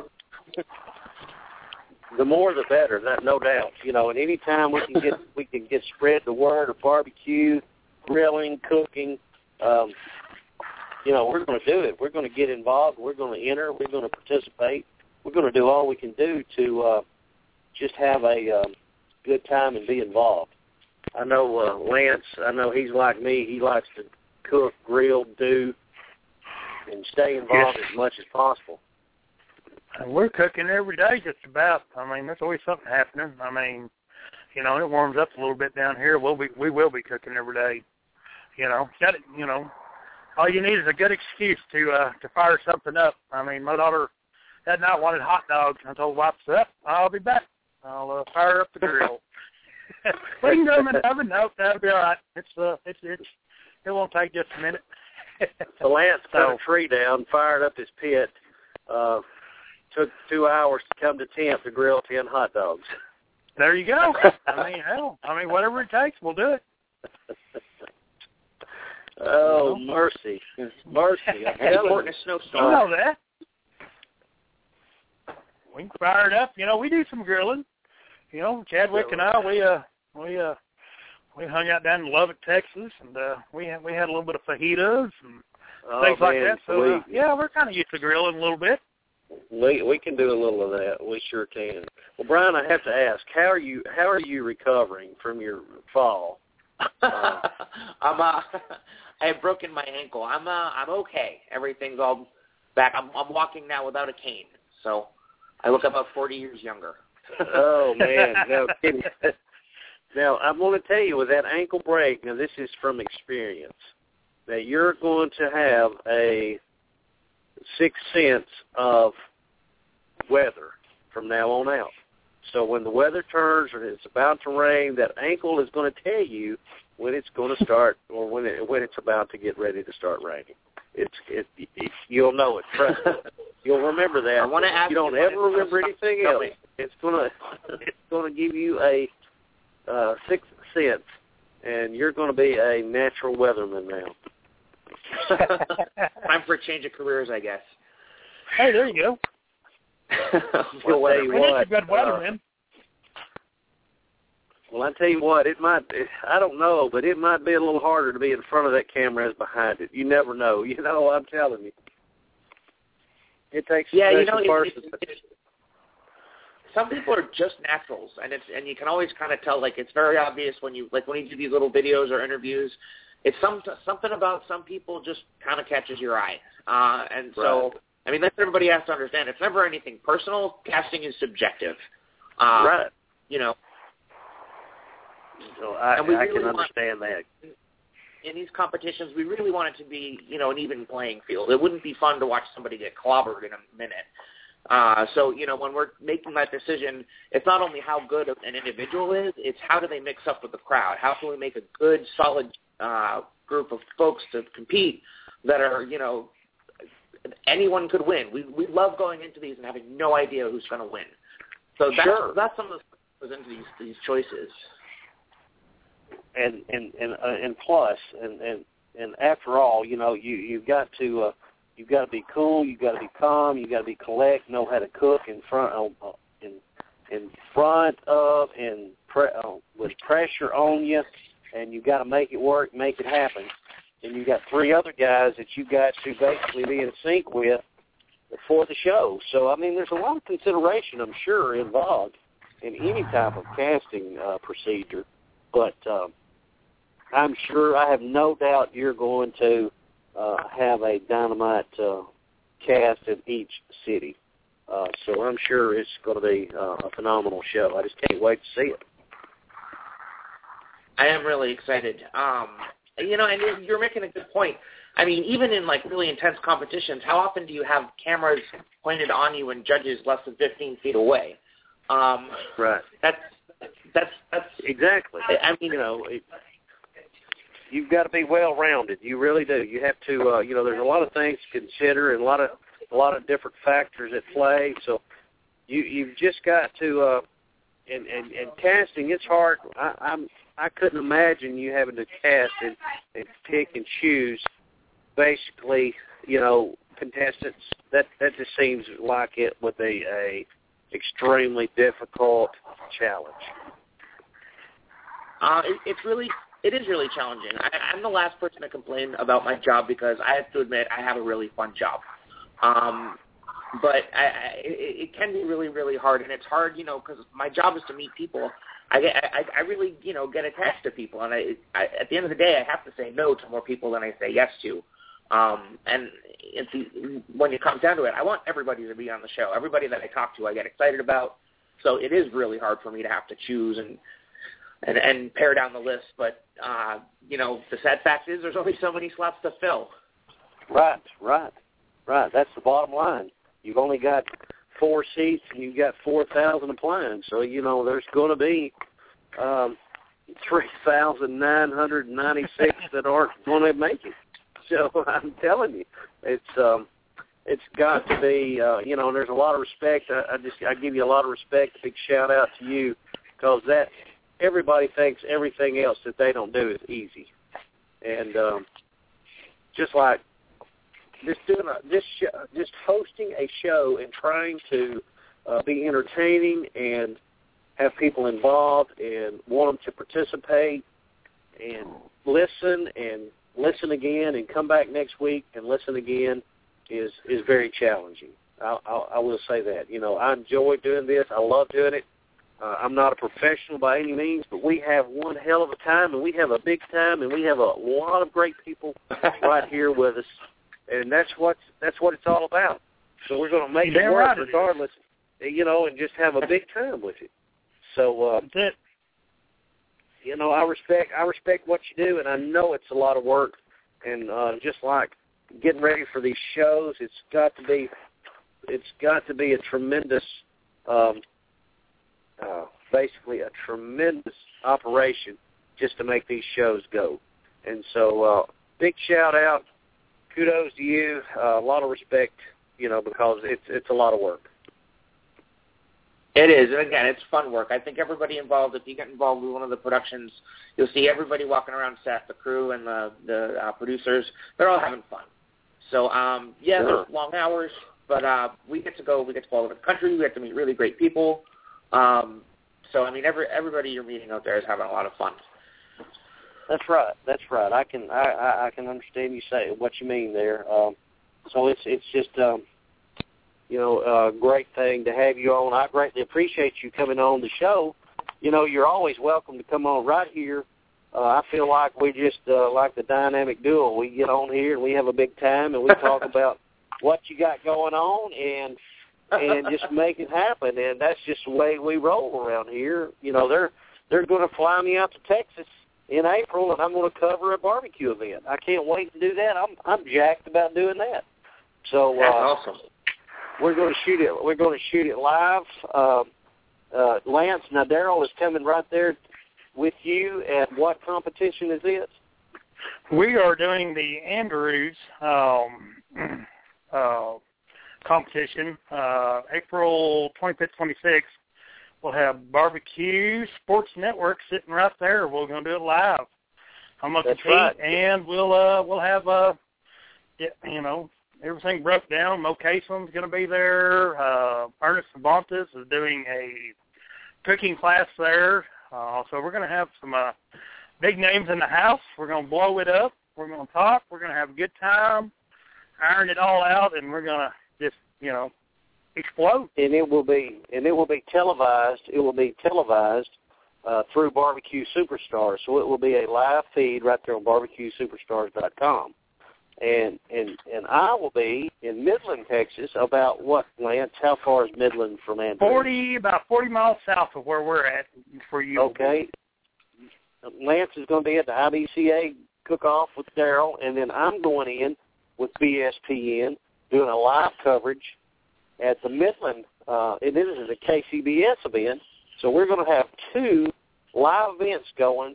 The more, the better. That no doubt. And any time we can get spread the word of barbecue, grilling, cooking. We're going to do it. We're going to get involved. We're going to enter. We're going to participate. We're going to do all we can do to just have a good time and be involved. I know Lance. I know he's like me. He likes to cook, grill, do, and stay involved as much as possible. And we're cooking every day just about. I mean, there's always something happening. I mean, you know, and it warms up a little bit down here. We will be cooking every day. You know, all you need is a good excuse to fire something up. I mean, my daughter that night wanted hot dogs, and I told wife, I'll be back. I'll fire up the grill. We can do them in the oven. Nope, that'll be all right. It won't take just a minute. So Lance cut a tree down, fired up his pit. Took 2 hours to come to 10th to grill 10 hot dogs. There you go. I mean, whatever it takes, we'll do it. Oh, mercy. Mercy. It's important a snowstorm. You know that. We can fire it up. You know, we do some grilling. You know, Chadwick and I, we hung out down in Lubbock, Texas, and we had a little bit of fajitas and things like that. So, we're kind of used to grilling a little bit. We can do a little of that. We sure can. Well, Brian, I have to ask, how are you recovering from your fall? I have broken my ankle. I'm okay. Everything's all back. I'm walking now without a cane, so I look about 40 years younger. Oh man, no kidding. Now I'm going to tell you, with that ankle break, now this is from experience, that you're going to have a sixth sense of weather from now on out. So when the weather turns or it's about to rain, that ankle is going to tell you when it's going to start or when it's about to get ready to start raining. You'll know it. Trust me. You'll remember that. I want to ask you don't ever remember anything else. It's going to give you a sixth sense, and you're going to be a natural weatherman now. Time for a change of careers, I guess. Hey, there you go. Well, tell you what, a good weatherman. Well, I tell you what, I don't know, but it might be a little harder to be in front of that camera as behind it. You never know. You know, I'm telling you. It takes a special person. Some people are just naturals, and you can always kind of tell. Like, it's very obvious when you do these little videos or interviews. It's something about some people just kind of catches your eye, and so I mean that's what everybody has to understand. It's never anything personal. Casting is subjective, right? You know. So I can understand that. In these competitions, we really want it to be, you know, an even playing field. It wouldn't be fun to watch somebody get clobbered in a minute. So, you know, when we're making that decision, it's not only how good an individual is, it's how do they mix up with the crowd? How can we make a good, solid group of folks to compete that are, you know, anyone could win. We love going into these and having no idea who's going to win. So that's some of the stuff that goes into these choices. And plus, and after all, you know, you've got to be cool, you've got to be calm, you've got to be collect, know how to cook in front of with pressure on you, and you've got to make it work, make it happen. And you've got three other guys that you've got to basically be in sync with for the show. So I mean, there's a lot of consideration, I'm sure, involved in any type of casting procedure, but. I'm sure, I have no doubt you're going to have a dynamite cast in each city. So I'm sure it's going to be a phenomenal show. I just can't wait to see it. I am really excited. You know, and you're making a good point. I mean, even in, like, really intense competitions, how often do you have cameras pointed on you and judges less than 15 feet away? Right. That's exactly. I mean, you know, you've got to be well-rounded. You really do. You have to, you know, there's a lot of things to consider and a lot of different factors at play. So you've just got to, and casting, it's hard. I couldn't imagine you having to cast and pick and choose, basically, you know, contestants. That just seems like it would be a extremely difficult challenge. It is really challenging. I'm the last person to complain about my job because I have to admit I have a really fun job. But it can be really, really hard, and it's hard, you know, because my job is to meet people. I really, you know, get attached to people, and I at the end of the day, I have to say no to more people than I say yes to. And when it comes down to it, I want everybody to be on the show. Everybody that I talk to, I get excited about. So it is really hard for me to have to choose. And and pare down the list. But, the sad fact is there's only so many slots to fill. Right. That's the bottom line. You've only got 4 seats, and you've got 4,000 applying. So, there's going to be 3,996 that aren't going to make it. So I'm telling you, it's got to be, there's a lot of respect. I give you a lot of respect. Big shout out to you, because everybody thinks everything else that they don't do is easy. And just like just hosting a show and trying to be entertaining and have people involved and want them to participate and listen again and come back next week and listen again is very challenging. I will say that. I enjoy doing this. I love doing it. I'm not a professional by any means, but we have one hell of a time, and we have a big time, and we have a lot of great people right here with us, and that's what it's all about. So we're going to make it work regardless, and just have a big time with it. So, I respect what you do, and I know it's a lot of work, and just like getting ready for these shows, it's got to be a tremendous, basically a tremendous operation just to make these shows go. And so, big shout out, kudos to you, a lot of respect, because it's a lot of work. It is. And again, it's fun work. I think everybody involved, if you get involved with one of the productions, you'll see everybody walking around set, the crew and the producers. They're all having fun. So, there's long hours, but we get to go all over the country. We get to meet really great people. Everybody you're meeting out there is having a lot of fun. That's right. I can understand you say what you mean there. So it's just a great thing to have you on. I greatly appreciate you coming on the show. You're always welcome to come on right here. I feel like we just like the dynamic duo. We get on here and we have a big time and we talk about what you got going on and just make it happen. And that's just the way we roll around here. They're going to fly me out to Texas in April, and I'm going to cover a barbecue event. I can't wait to do that. I'm jacked about doing that. So that's awesome. We're going to shoot it. We're going to shoot it live. Lance, now Daryl is coming right there with you. And what competition is this? We are doing the Andrews competition, April 25th, 26th. We'll have Barbecue Sports Network sitting right there. We're going to do it live. I'm going to compete, right. And we'll have everything broke down. Mo Cason's going to be there. Ernest Cervantes is doing a cooking class there. So we're going to have some big names in the house. We're going to blow it up. We're going to talk. We're going to have a good time, iron it all out, and we're going to just, explode. And it will be televised. It will be televised through Barbecue Superstars. So it will be a live feed right there on barbecuesuperstars.com. And I will be in Midland, Texas. About what, Lance? How far is Midland from Andrews? About 40 miles south of where we're at for you. Okay. Lance is going to be at the IBCA cook-off with Daryl, and then I'm going in with BSPN doing a live coverage at the Midland, and this is a KCBS event, so we're going to have 2 live events going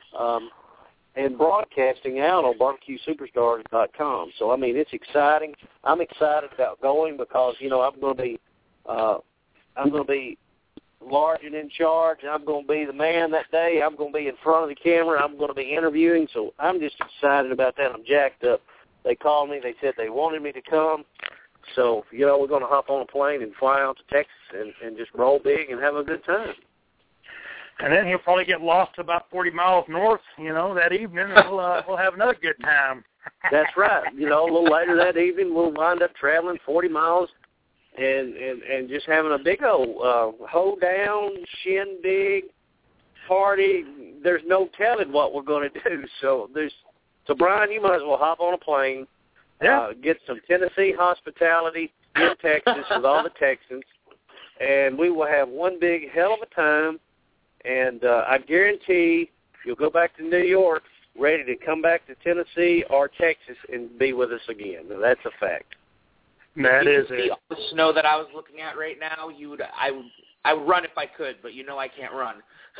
and broadcasting out on barbecuesuperstars.com. So, it's exciting. I'm excited about going because, I'm going to be large and in charge. I'm going to be the man that day. I'm going to be in front of the camera. I'm going to be interviewing, so I'm just excited about that. I'm jacked up. They called me. They said they wanted me to come. So, we're going to hop on a plane and fly out to Texas and just roll big and have a good time. And then he'll probably get lost about 40 miles north, that evening, and we'll have another good time. That's right. A little later that evening, we'll wind up traveling 40 miles and just having a big old hoedown, shindig, party. There's no telling what we're going to do. So, Brian, you might as well hop on a plane. Yeah. Get some Tennessee hospitality in Texas with all the Texans, and we will have one big hell of a time, and I guarantee you'll go back to New York ready to come back to Tennessee or Texas and be with us again. Now, that's a fact. That is it. All the snow that I was looking at right now, I would run if I could, but you know I can't run.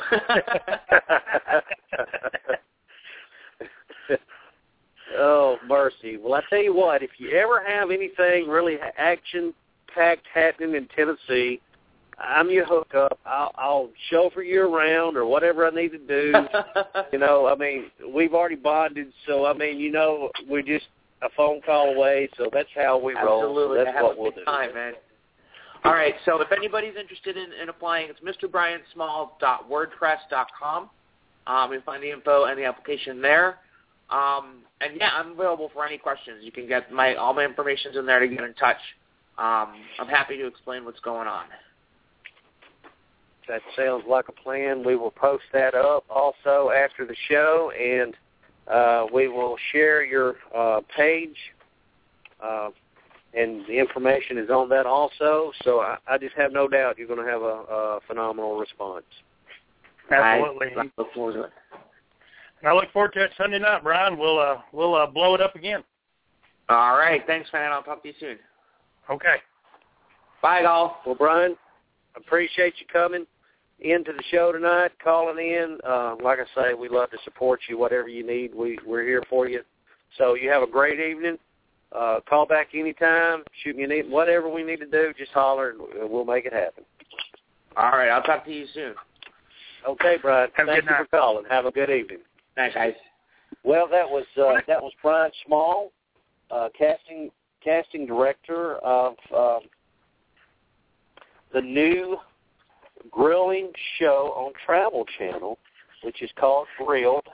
Oh, mercy. Well, I tell you what, if you ever have anything really action-packed happening in Tennessee, I'm your hookup. I'll chauffeur you around or whatever I need to do. You know, I mean, we've already bonded, so, I mean, you know, we're just a phone call away, so that's how we roll. Absolutely. That's what we'll do. Time, man. All right, so if anybody's interested in applying, it's mrbriansmall.wordpress.com. You'll find the info and the application there. And, yeah, I'm available for any questions. You can get all my information's in there to get in touch. I'm happy to explain what's going on. That sounds like a plan. We will post that up also after the show, and we will share your page, and the information is on that also. So I just have no doubt you're going to have a phenomenal response. Absolutely. I look forward to it. And I look forward to it Sunday night, Brian. We'll blow it up again. All right. Thanks, man. I'll talk to you soon. Okay. Bye, golf. Well, Brian, appreciate you coming into the show tonight, calling in. Like I say, we love to support you, whatever you need. We're here for you. So you have a great evening. Call back anytime. Shoot me an email. Whatever we need to do, just holler, and we'll make it happen. All right. I'll talk to you soon. Okay, Brian. Have Thank you for calling. Have a good evening. Thanks, guys. Well, that was Brian Small, casting director of the new grilling show on Travel Channel, which is called Grilled.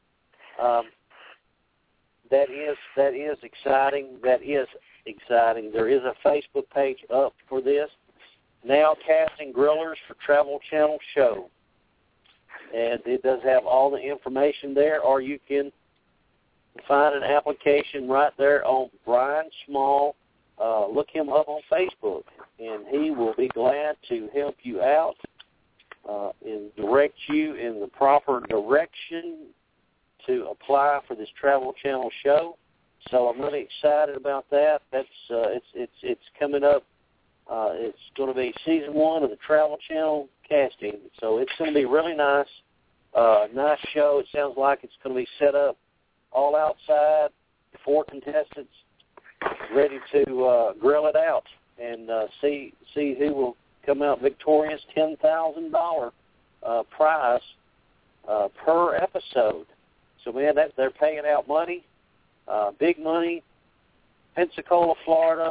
That is exciting. That is exciting. There is a Facebook page up for this. Now casting grillers for Travel Channel show. And it does have all the information there, or you can find an application right there on Brian Small. Look him up on Facebook, and he will be glad to help you out and direct you in the proper direction to apply for this Travel Channel show. So I'm really excited about that. That's it's coming up. It's going to be season 1 of the Travel Channel casting, so it's going to be really nice. Nice show. It sounds like it's going to be set up all outside, 4 contestants ready to grill it out and see who will come out victorious. $10,000 prize per episode. So, man, they're paying out money, big money. Pensacola, Florida,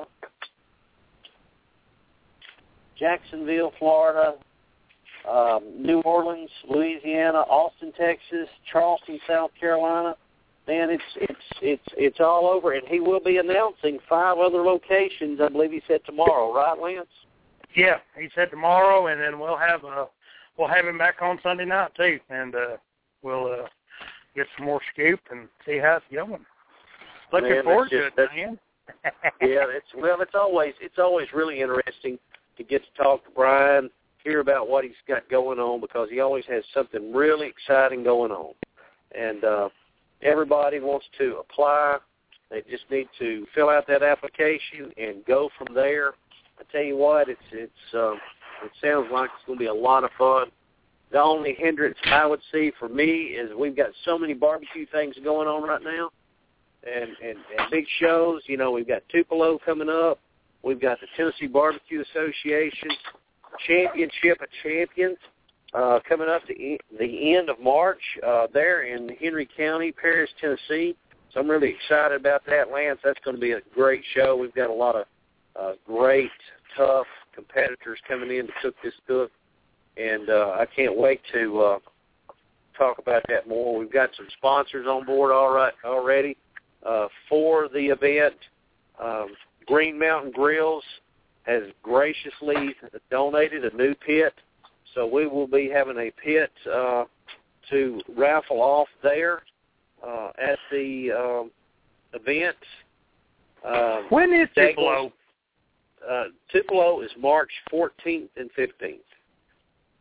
Jacksonville, Florida, New Orleans, Louisiana, Austin, Texas, Charleston, South Carolina. Man, it's all over, and he will be announcing 5 other locations. I believe he said tomorrow, right, Lance? Yeah, he said tomorrow, and then we'll have him back on Sunday night too, and we'll get some more scoop and see how it's going. Looking forward to it, man. Yeah, it's always really interesting to get to talk to Brian, hear about what he's got going on, because he always has something really exciting going on. And everybody wants to apply. They just need to fill out that application and go from there. I tell you what, it sounds like it's going to be a lot of fun. The only hindrance I would see for me is we've got so many barbecue things going on right now, and big shows. You know, we've got Tupelo coming up. We've got the Tennessee Barbecue Association Championship of Champions coming up to the end of March there in Henry County, Paris, Tennessee. So I'm really excited about that, Lance. That's going to be a great show. We've got a lot of great, tough competitors coming in to cook this cook, and I can't wait to talk about that more. We've got some sponsors on board already for the event. Green Mountain Grills has graciously donated a new pit, so we will be having a pit to raffle off there at the event. When is Tupelo? Tupelo is March 14th and 15th.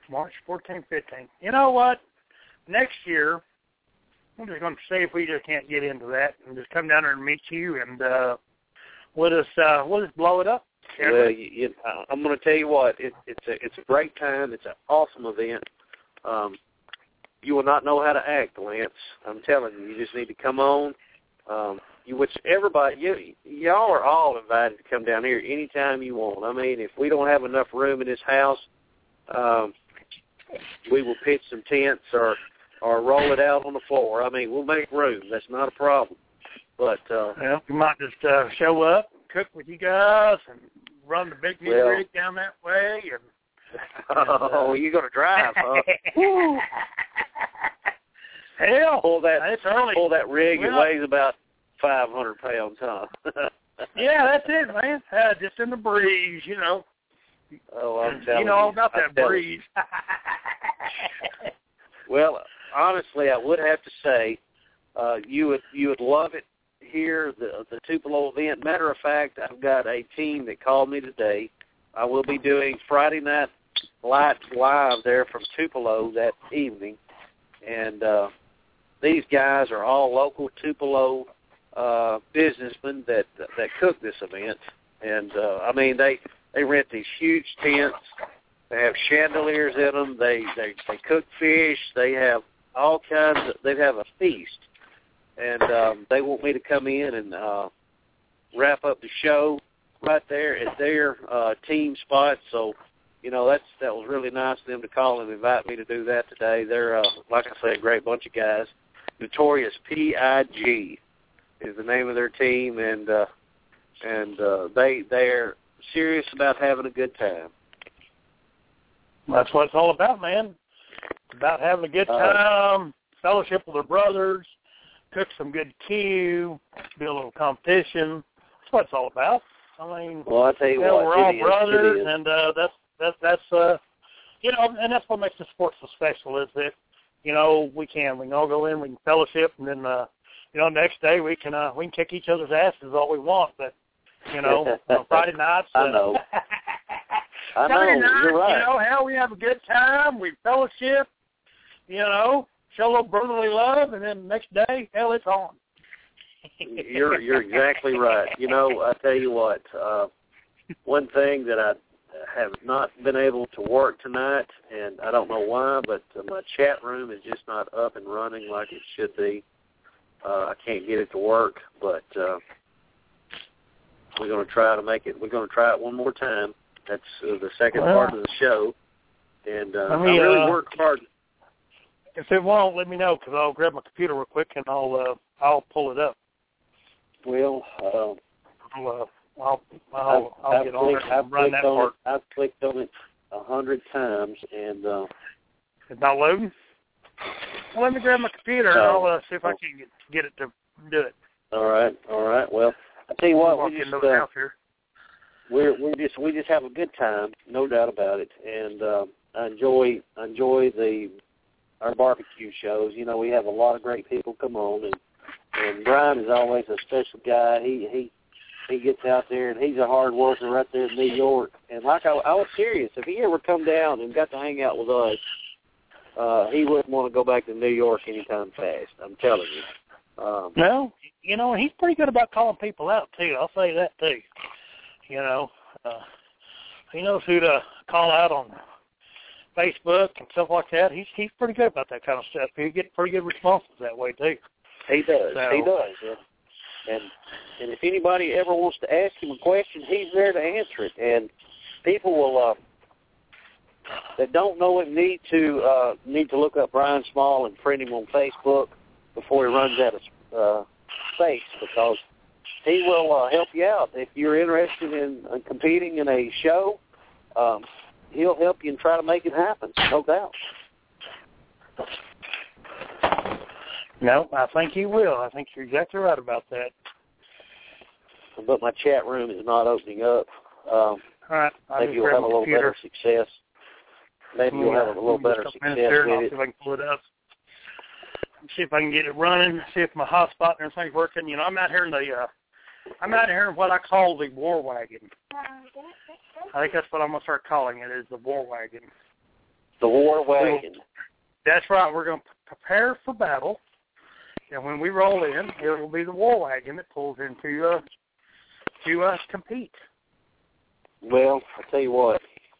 March 14th, 15th. You know what? Next year, I'm just going to see if we just can't get into that and just come down there and meet you and we'll just blow it up. Well, I'm going to tell you what, it's a great time. It's an awesome event. You will not know how to act, Lance. I'm telling you, you just need to come on. Y'all are all invited to come down here anytime you want. I mean, if we don't have enough room in this house, we will pitch some tents or roll it out on the floor. I mean, we'll make room. That's not a problem. But you might just show up, cook with you guys, and run the big meat rig down that way. You're going to drive, huh? Hell, pull that rig. Well, it weighs about 500 pounds, huh? Yeah, that's it, man. Just in the breeze, you know. Oh, I'm telling you. You know all about that breeze. Well, honestly, I would have to say you would love it here, the Tupelo event. Matter of fact, I've got a team that called me today. I will be doing Friday Night Lights live there from Tupelo that evening. And these guys are all local Tupelo businessmen that cook this event. And, I mean, they rent these huge tents. They have chandeliers in them. They cook fish. They have all kinds of, they have a feast. And they want me to come in and wrap up the show right there at their team spot. So, you know, that was really nice of them to call and invite me to do that today. They're, like I say, a great bunch of guys. Notorious PIG is the name of their team, and they're serious about having a good time. That's what it's all about, man. It's about having a good time, fellowship with their brothers, cook some good Q, do a little competition. That's what it's all about. I mean, well, I tell you what, we're all brothers, and that's you know, and that's what makes the sport so special is that, you know, we can all go in, we can fellowship, and then you know, next day we can kick each other's asses all we want, but you know, on Friday nights. I know. Friday nights, you're right. You know, hell, we have a good time, we fellowship, you know, show a little brotherly love, and then the next day, hell, it's on. You're exactly right. You know, I tell you what, one thing that I have not been able to work tonight, and I don't know why, but my chat room is just not up and running like it should be. I can't get it to work, but we're going to try to make it. We're going to try it one more time. That's the second part of the show, and I really work hard. If it won't, let me know, because I'll grab my computer real quick and I'll pull it up. Well, I'll get on it and run that part. I've clicked on it 100 times, and it's not loading. Well, let me grab my computer and I'll see if I can get it to do it. All right. Well, I tell you what, we just have a good time, no doubt about it, and I enjoy our barbecue shows. You know, we have a lot of great people come on, and Brian is always a special guy. He gets out there, and he's a hard worker right there in New York. And like I was serious, if he ever come down and got to hang out with us, he wouldn't want to go back to New York anytime fast. I'm telling you. No, you know, he's pretty good about calling people out too. I'll say that too. You know, he knows who to call out on Facebook and stuff like that. He's pretty good about that kind of stuff. He gets pretty good responses that way too. He does. So, he does. And if anybody ever wants to ask him a question, he's there to answer it. And people will that don't know him need to look up Brian Small and friend him on Facebook before he runs out of space, because he will help you out. If you're interested in competing in a show, he'll help you and try to make it happen, no doubt. No, I think he will. I think you're exactly right about that. But my chat room is not opening up. All right. Maybe you'll have a little better success. Maybe you'll have a little better success with it. I'll see if I can pull it up. See if I can get it running. See if my hotspot and everything's working. You know, I'm out here in what I call the war wagon. I think that's what I'm gonna start calling it, is the war wagon. The war wagon. That's right. We're going to prepare for battle, and when we roll in, it will be the war wagon that pulls into to compete. Well, I tell you what.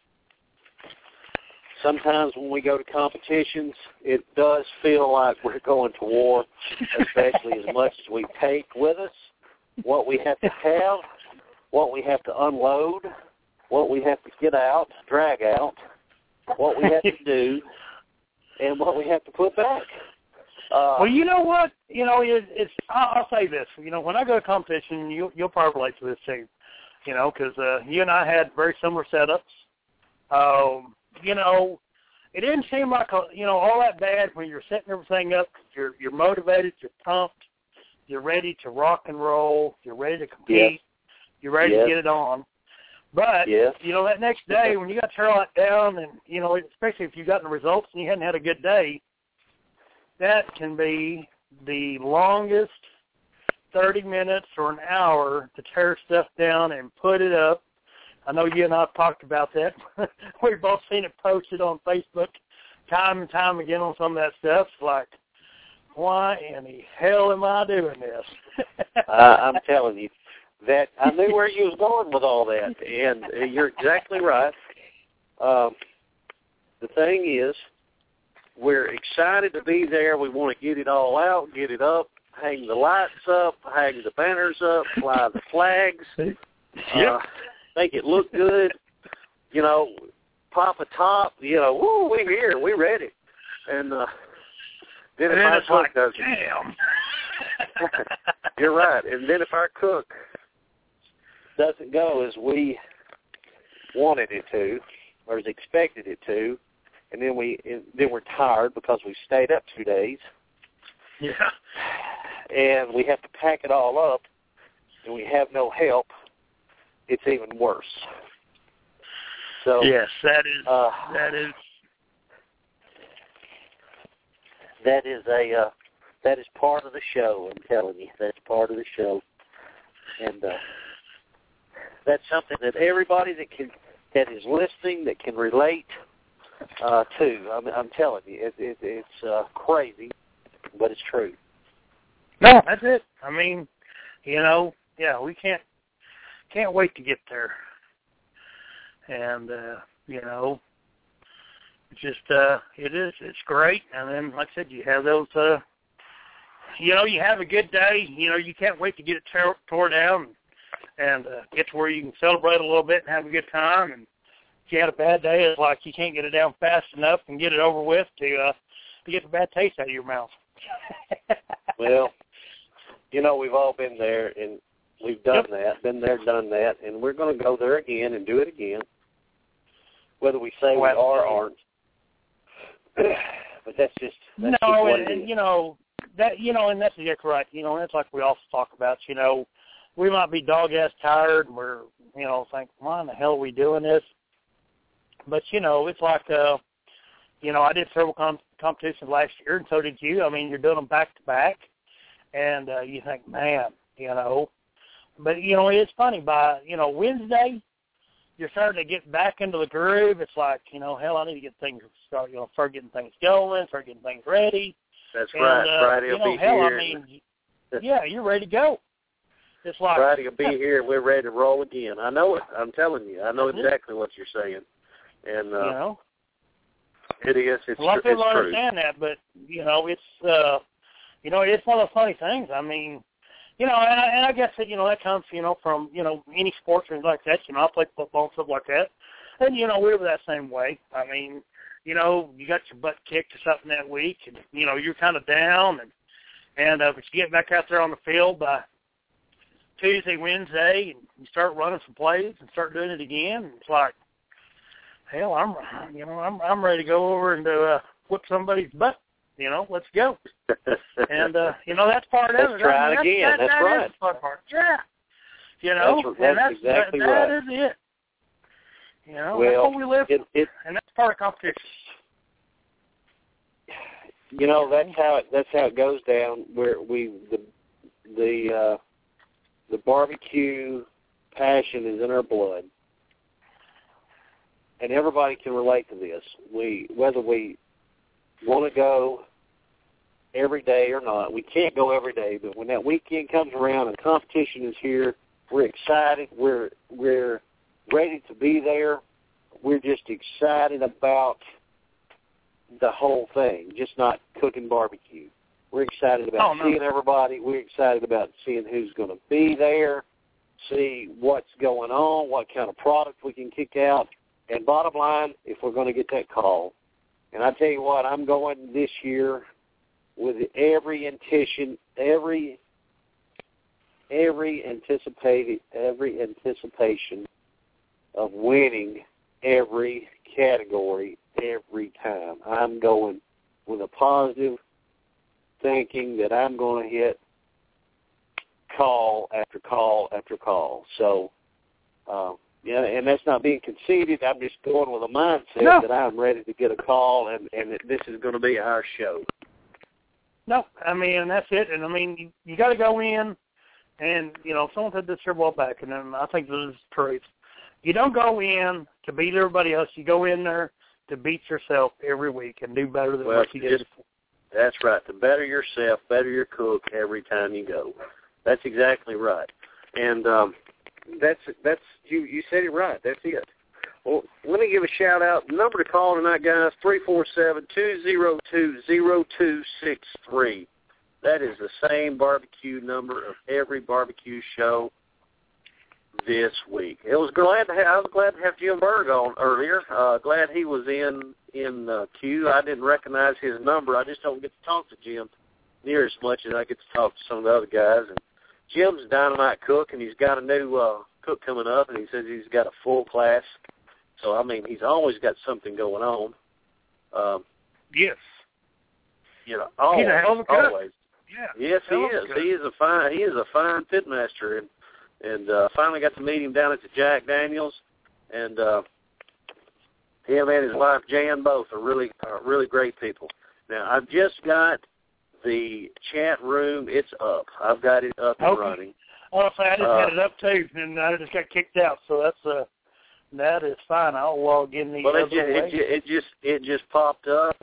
Sometimes when we go to competitions, it does feel like we're going to war, especially as much as we take with us, what we have to have, what we have to unload, what we have to get out, drag out, what we have to do, and what we have to put back. Well, you know what? It's. I'll say this. When I go to competition, you'll probably relate to this too. Because you and I had very similar setups. It didn't seem like all that bad when you're setting everything up. You're motivated, you're pumped, you're ready to rock and roll, you're ready to compete, yes. You're ready yes. to get it on. But yes. That next day when you got to tear all that down, and especially if you've gotten the results and you hadn't had a good day, that can be the longest 30 minutes or an hour to tear stuff down and put it up. I know you and I have talked about that. We've both seen it posted on Facebook time and time again on some of that stuff. It's like, why in the hell am I doing this? I'm telling you, that I knew where you was going with all that, and you're exactly right. The thing is, we're excited to be there. We want to get it all out, get it up, hang the lights up, hang the banners up, fly the flags. Yep. Make it look good, pop a top, woo, we're here, we're ready. And then if our cook doesn't, damn. You're right. And then if our cook doesn't go as we wanted it to, or as expected it to, and then we're tired because we stayed up 2 days. Yeah. And we have to pack it all up, and we have no help. It's even worse. So yes, that is part of the show. I'm telling you, that's part of the show, and that's something that everybody that is listening that can relate to. I'm telling you, it's crazy, but it's true. No, that's it. I mean, we can't wait to get there. And, it's great. And then, like I said, you have those, you have a good day. You can't wait to get it tore down and get to where you can celebrate a little bit and have a good time. And if you had a bad day, it's like you can't get it down fast enough and get it over with to get the bad taste out of your mouth. Well, we've all been there, and we've done that, been there, done that, and we're going to go there again and do it again, whether we say we are or aren't. But that's just what it is. And that's exactly right. And that's like we also talk about. We might be dog-ass tired, and we're think, why in the hell are we doing this? But it's like I did several competitions last year, and so did you. I mean, you're doing them back to back, and you think, man, But, it's funny. By, Wednesday, you're starting to get back into the groove. It's like, hell, I need to get things start getting things going, start getting things ready. That's right. Friday will be here. I mean, yeah, you're ready to go. It's like Friday will be here. We're ready to roll again. I know it. I'm telling you. I know exactly what you're saying. And, it is. It's a lot of people don't true. understand that, but, it's, it's one of those funny things. I mean, and I guess that, that comes, from, any sports or like that. I played football and stuff like that. And, we were that same way. I mean, you got your butt kicked or something that week, and, you're kind of down, and but you get back out there on the field by Tuesday, Wednesday, and you start running some plays and start doing it again. And it's like, hell, I'm ready to go over and whip somebody's butt. Let's go. And, that's part of it. Let's try it again. That's right. That is the fun part. Yeah. That's exactly right. That is it. Well, that's what we live for. And that's part of competition. That's how it goes down. Where the barbecue passion is in our blood. and everybody can relate to this. Whether we want to go every day or not, we can't go every day, but when that weekend comes around and competition is here, we're excited. We're ready to be there. We're just excited about the whole thing, just not cooking barbecue. We're excited about seeing everybody. We're excited about seeing who's going to be there, see what's going on, what kind of product we can kick out, and bottom line, if we're going to get that call. And I tell you what, I'm going this year with every anticipation of winning every category every time. I'm going with a positive thinking that I'm going to hit call after call after call. So, and that's not being conceited. I'm just going with a mindset that I'm ready to get a call and that this is going to be our show. No, I mean, that's it. And, I mean, you got to go in and, someone said this here a while back, and I think this is the truth. You don't go in to beat everybody else. You go in there to beat yourself every week and do better than what you did before. That's right. To better yourself, better your cook every time you go. That's exactly right. And that's you said it right. That's it. Well, let me give a shout-out. The number to call tonight, guys, 347-202-0263. That is the same barbecue number of every barbecue show this week. I was glad to have Jim Berg on earlier. Glad he was in queue. I didn't recognize his number. I just don't get to talk to Jim near as much as I get to talk to some of the other guys. And Jim's a dynamite cook, and he's got a new cook coming up, and he says he's got a full class. So, I mean, he's always got something going on. Yes. Always. He's a hell of a cook. Always. Yeah. Yes, he is. He is a fine pit master, and finally got to meet him down at the Jack Daniels, and him and his wife Jan both are really great people. Now, I've just got the chat room. It's up. I've got it up and running. Honestly, I just had it up too, and I just got kicked out. So that is fine. I'll log in the other way. It just popped up.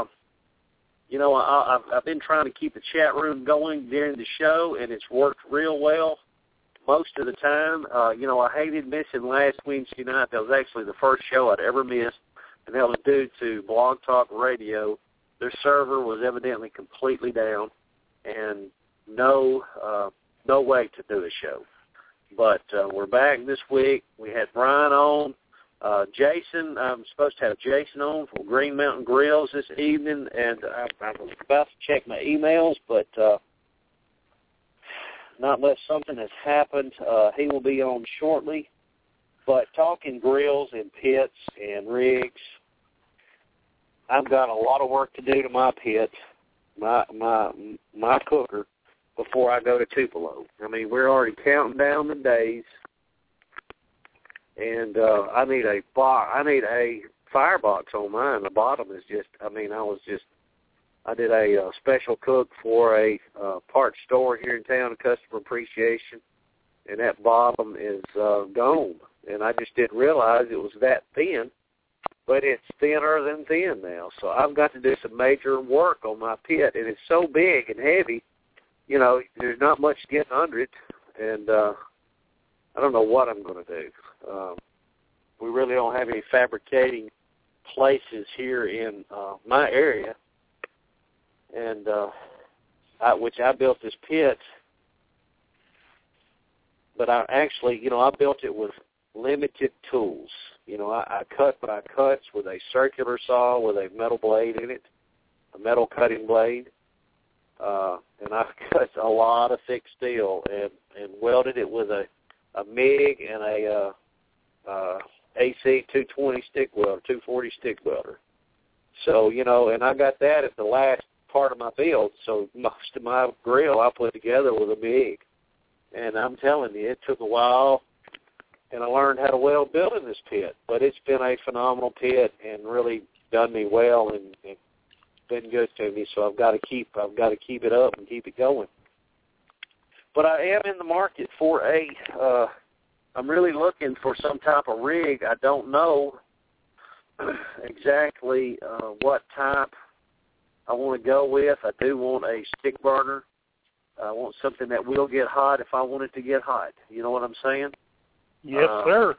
I've been trying to keep the chat room going during the show, and it's worked real well most of the time. I hated missing last Wednesday night. That was actually the first show I'd ever missed, and that was due to Blog Talk Radio. Their server was evidently completely down, and no way to do a show. But we're back this week. We had Brian on. Jason, I'm supposed to have Jason on from Green Mountain Grills this evening, and I'm about to check my emails, but not unless something has happened. He will be on shortly. But talking grills and pits and rigs, I've got a lot of work to do to my pit, my cooker, before I go to Tupelo. I mean, we're already counting down the days, and I need a firebox on mine. The bottom is just, I did a special cook for a parts store here in town, a customer appreciation, and that bottom is gone. And I just didn't realize it was that thin, but it's thinner than thin now. So I've got to do some major work on my pit, and it's so big and heavy, there's not much getting under it, and I don't know what I'm going to do. We really don't have any fabricating places here in my area, and which I built this pit, but I built it with limited tools. I cut my cuts with a circular saw with a metal blade in it, a metal cutting blade, and I cut a lot of thick steel and welded it with a MIG and a AC 220 stick welder, 240 stick welder. So, and I got that at the last part of my build, so most of my grill I put together with a MIG. And I'm telling you, it took a while, and I learned how to weld building this pit. But it's been a phenomenal pit and really done me well and been good to me. So I've got to keep it up and keep it going. But I am in the market for I'm really looking for some type of rig. I don't know exactly what type I want to go with. I do want a stick burner. I want something that will get hot if I want it to get hot. You know what I'm saying? Yes, sir.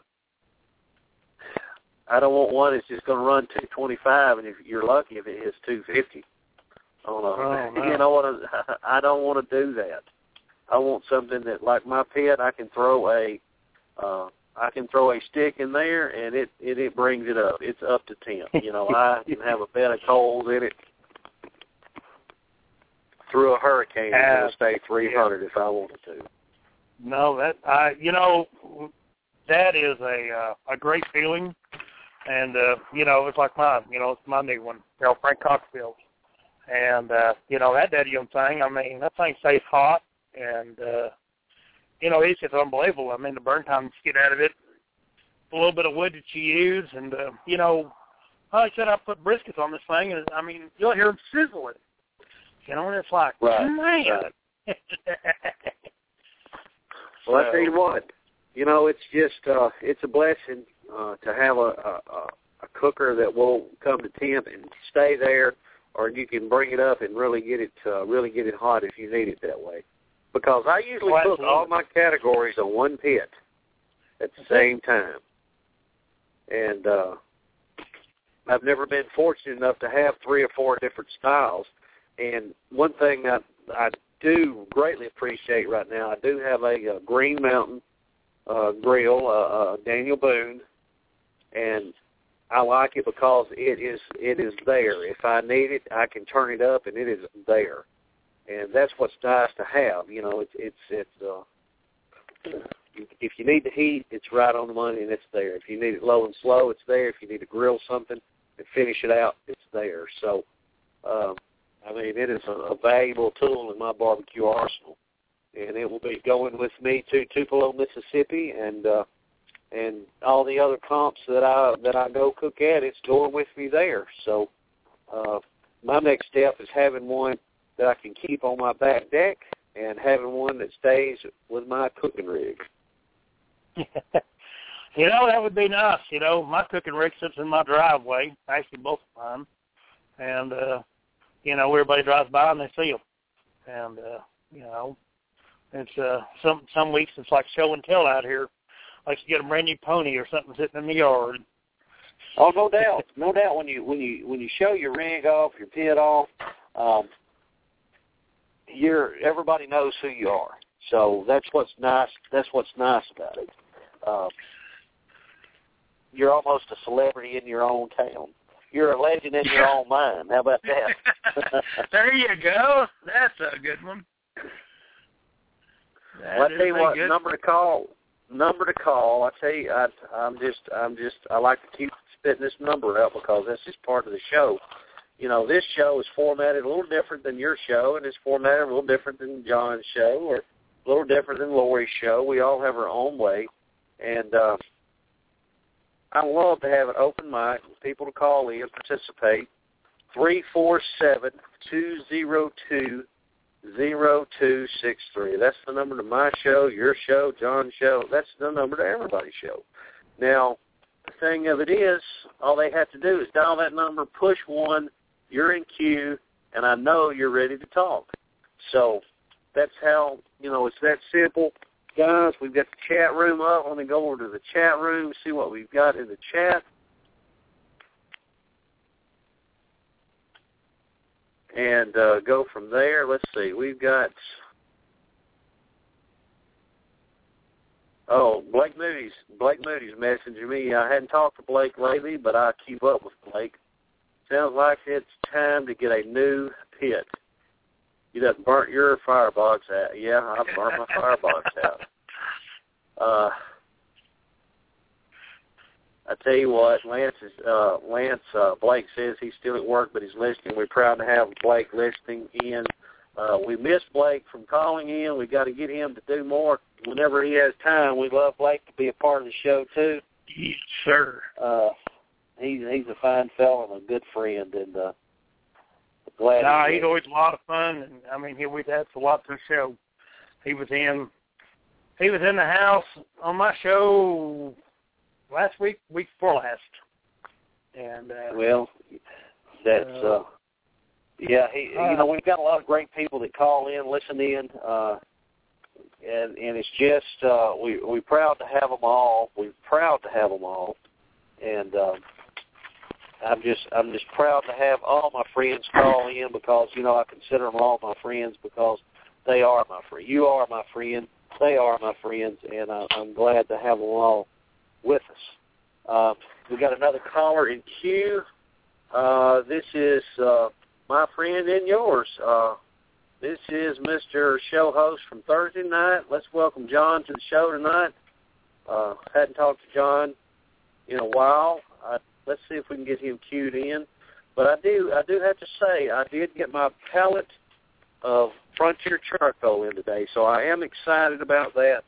I don't want one that's just going to run 225, and if you're lucky, if it hits 250. Oh, no. You know what? I don't want to do that. I want something that, like my pit, I can throw a stick in there, and it brings it up. It's up to 10. You know, I can have a bed of coals in it. Through a hurricane, it's going to stay 300 if I wanted to. No, that is a great feeling, and it's like mine. It's my new one, Frank Coxfield, and that daddy-yum thing. I mean, that thing stays hot, and it's just unbelievable. I mean, the burn time you get out of it, a little bit of wood that you use, and I said I put briskets on this thing, and I mean, you'll hear them sizzling. And it's like, man. Right. Well, I tell you what, it's just it's a blessing to have a cooker that will come to temp and stay there, or you can bring it up and really get it hot if you need it that way. Because I usually cook all my categories on one pit at the same time, and I've never been fortunate enough to have 3 or 4 different styles. And one thing I do greatly appreciate right now, I do have a Green Mountain grill, Daniel Boone, and I like it because it is there. If I need it, I can turn it up, and it is there. And that's what's nice to have. If you need the heat, it's right on the money, and it's there. If you need it low and slow, it's there. If you need to grill something and finish it out, it's there. So, I mean, it is a valuable tool in my barbecue arsenal, and it will be going with me to Tupelo, Mississippi, and all the other comps that I go cook at. It's going with me there. So, my next step is having one that I can keep on my back deck, and having one that stays with my cooking rig. That would be nice. My cooking rig sits in my driveway, actually both of mine, and everybody drives by and they see them. And, it's some weeks it's like show and tell out here. Like you get a brand new pony or something sitting in the yard. Oh, no doubt. No doubt when you show your rig off, your pit off, everybody knows who you are. So that's what's nice. That's what's nice about it. You're almost a celebrity in your own town. You're a legend in your own mind. How about that? There you go. That's a good one. Well, I tell you what, number to call. I tell you, I like to keep spitting this number out because that's just part of the show. This show is formatted a little different than your show, and it's formatted a little different than John's show, or a little different than Lori's show. We all have our own way, and I love to have an open mic, people to call in, participate. 347-202-0263. That's the number to my show, your show, John's show. That's the number to everybody's show. Now, the thing of it is, all they have to do is dial that number, push 1, you're in queue, and I know you're ready to talk. So that's how, it's that simple. Guys, we've got the chat room up. Let me go over to the chat room, see what we've got in the chat. And go from there. Let's see. We've got, Blake Moody's messaging me. I hadn't talked to Blake lately, but I keep up with Blake. Sounds like it's time to get a new pit. You done burnt your firebox out. Yeah, I burnt my firebox out. I tell you what, Blake says he's still at work, but he's listening. We're proud to have Blake listening in. We miss Blake from calling in. We've got to get him to do more whenever he has time. We'd love Blake to be a part of the show, too. Yes, sir. He's a fine fellow and a good friend, and glad. He's always a lot of fun, and I mean, we've had a lot to the show. He was in the house on my show last week before last, And well, that's yeah. We've got a lot of great people that call in, listen in, and it's just we're proud to have them all. We're proud to have them all, and I'm just proud to have all my friends call in because I consider them all my friends because they are my friend. You are my friend. They are my friends, and I'm glad to have them all with us. We got another caller in queue. This is my friend and yours. This is Mr. Show Host from Thursday night. Let's welcome John to the show tonight. Hadn't talked to John in a while. Let's see if we can get him queued in. But I do have to say I did get my pallet of Frontier charcoal in today, so I am excited about that.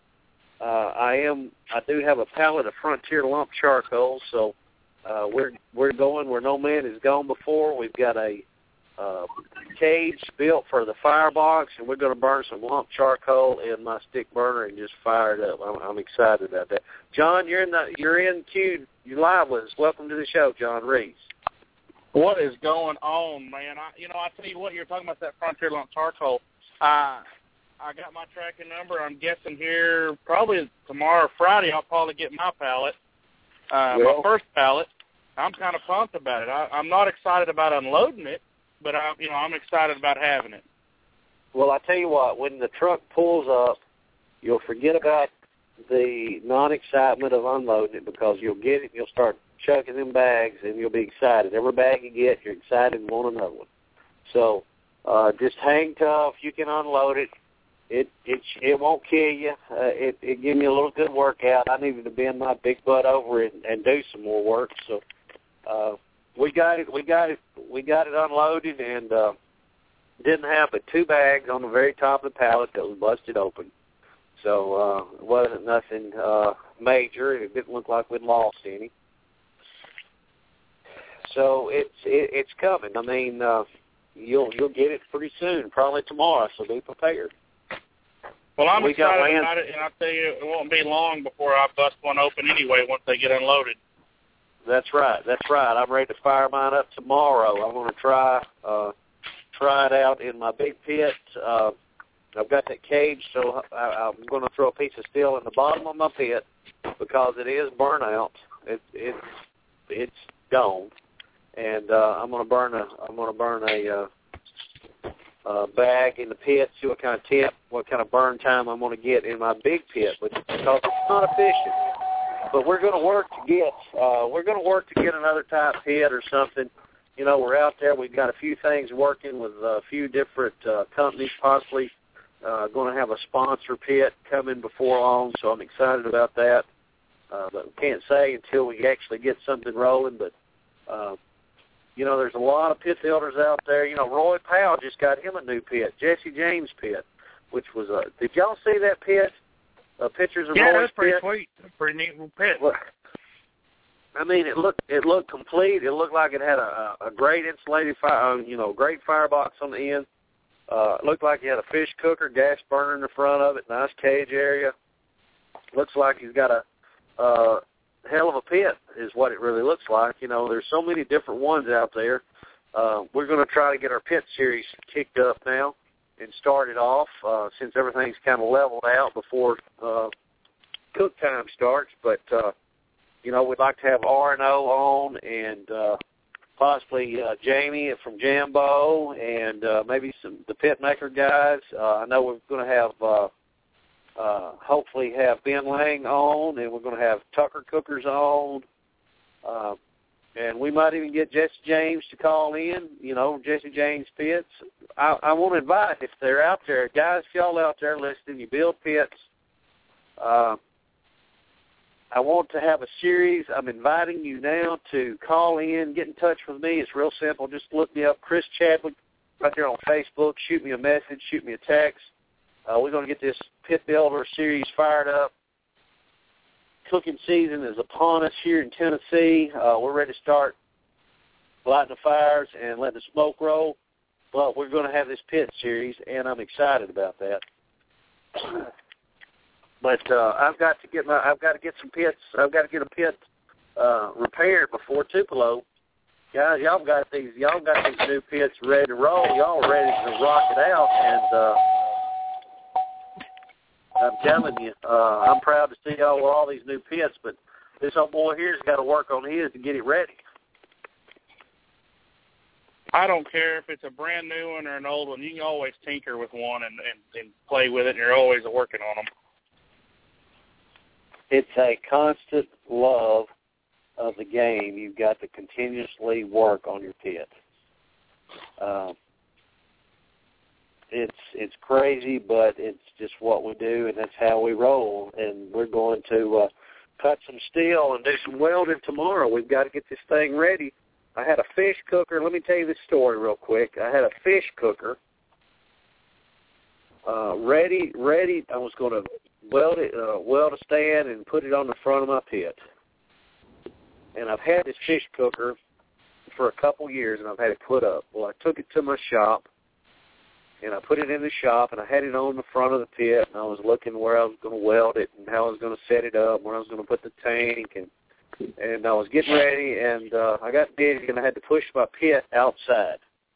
I do have a pallet of Frontier lump charcoal, so we're going where no man has gone before. We've got a cage built for the firebox, and we're going to burn some lump charcoal in my stick burner and just fire it up. I'm excited about that. John, you're in queue. You're live with us. Welcome to the show, John Reese. what is going on, man? I tell you what, you're talking about that Frontier lump charcoal. I got my tracking number. I'm guessing here probably tomorrow or Friday I'll probably get my pallet, my first pallet. I'm kind of pumped about it. I'm not excited about unloading it, but I'm excited about having it. Well, I tell you what, when the truck pulls up, you'll forget about the non-excitement of unloading it because you'll get it, you'll start chucking them bags, and you'll be excited. Every bag you get, you're excited and want another one. So just hang tough. You can unload it. It won't kill you. It give me a little good workout. I needed to bend my big butt over it and do some more work. So we got it unloaded, and didn't have but 2 bags on the very top of the pallet that was busted open. So it wasn't nothing major. It didn't look like we'd lost any. So it's coming. I mean, you'll get it pretty soon, probably tomorrow. So be prepared. Well, I'm excited about it, and I'll tell you, it won't be long before I bust one open anyway once they get unloaded. That's right. I'm ready to fire mine up tomorrow. I'm going to try it out in my big pit. I've got that cage, so I'm going to throw a piece of steel in the bottom of my pit because it is burnout. It's gone, and I'm going to burn a bag in the pit, see what kind of burn time I'm going to get in my big pit, because it's not efficient. But we're going to work to get another type pit or something. We're out there. We've got a few things working with a few different companies, possibly going to have a sponsor pit coming before long, so I'm excited about that. But we can't say until we actually get something rolling. But, there's a lot of pit builders out there. Roy Powell just got him a new pit, Jesse James pit, which was did y'all see that pit? Pictures of Roy's pit? Yeah, that's pretty sweet. That's a pretty neat little pit. Look, I mean, it looked complete. It looked like it had a great insulated great firebox on the end. It looked like he had a fish cooker, gas burner in the front of it, nice cage area. Looks like he's got a hell of a pit is what it really looks like. There's so many different ones out there. We're going to try to get our pit series kicked up now and started off since everything's kind of leveled out before cook time starts. But, we'd like to have R&O on and possibly Jamie from Jambo and maybe the pit maker guys. I know we're going to have hopefully have Ben Lang on, and we're going to have Tucker Cookers on. And we might even get Jesse James to call in, Jesse James Pits. I want to invite, if they're out there, guys, if y'all out there listening, you build pits, I want to have a series. I'm inviting you now to call in, get in touch with me. It's real simple. Just look me up, Chris Chadwick, right there on Facebook. Shoot me a message, shoot me a text. We're going to get this Pit Builder series fired up. Cooking season is upon us here in Tennessee. We're ready to start lighting the fires and letting the smoke roll. But we're going to have this pit series, and I'm excited about that. But I've got to get some pits. I've got to get a pit repaired before Tupelo Guys, y'all got these new pits ready to roll. Y'all ready to rock it out, and I'm telling you, I'm proud to see y'all with all these new pits. But this old boy here's got to work on his to get it ready. I don't care if it's a brand new one or an old one. You can always tinker with one and play with it, and you're always working on them. It's a constant love of the game. You've got to continuously work on your pit. It's crazy, but it's just what we do, and that's how we roll. And we're going to cut some steel and do some welding tomorrow. We've got to get this thing ready. I had a fish cooker. Let me tell you this story real quick. I had a fish cooker ready. I was going to weld a stand and put it on the front of my pit. And I've had this fish cooker for a couple years, and I've had it put up. Well, I took it to my shop, and I put it in the shop, and I had it on the front of the pit, and I was looking where I was going to weld it and how I was going to set it up, where I was going to put the tank, and I was getting ready, and I got busy, and I had to push my pit outside.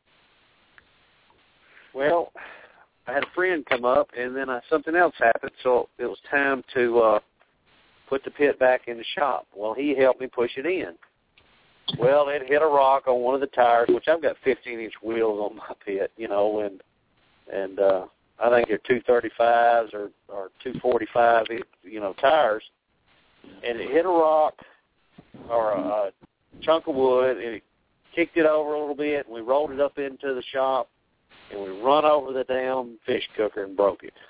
Well, I had a friend come up, and then something else happened, so it was time to put the pit back in the shop. Well, he helped me push it in. Well, it hit a rock on one of the tires, which I've got 15-inch wheels on my pit, and I think they're 235s or 245, tires, and it hit a rock or a chunk of wood, and it kicked it over a little bit, and we rolled it up into the shop, and we run over the damn fish cooker and broke it.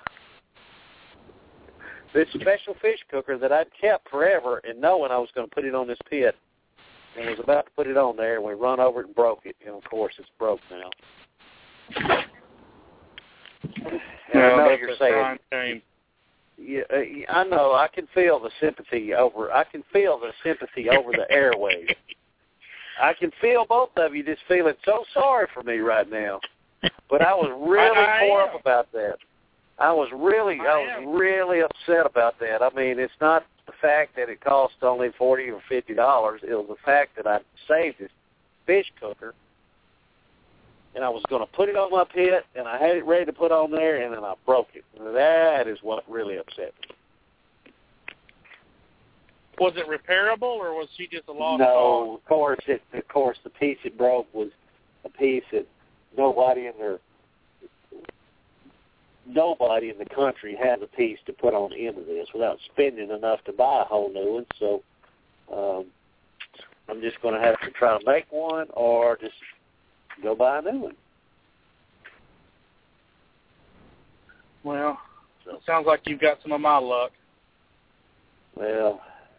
This special fish cooker that I'd kept forever and knowing I was going to put it on this pit, and was about to put it on there, and we run over it and broke it, and of course it's broke now. And I know you're saying, yeah, I know. I can feel the sympathy over. The airwaves. I can feel both of you just feeling so sorry for me right now. But I was really tore up about that. I was really upset about that. I mean, it's not the fact that it cost only $40 or $50. It was the fact that I saved this fish cooker, and I was going to put it on my pit, and I had it ready to put on there, and then I broke it. That is what really upset me. Was it repairable, or was she just a lost cause? No, of course, the piece it broke was a piece that nobody in the country has a piece to put on the end of this without spending enough to buy a whole new one. So I'm just going to have to try to make one or just go buy a new one. Well, it sounds like you've got some of my luck. Well,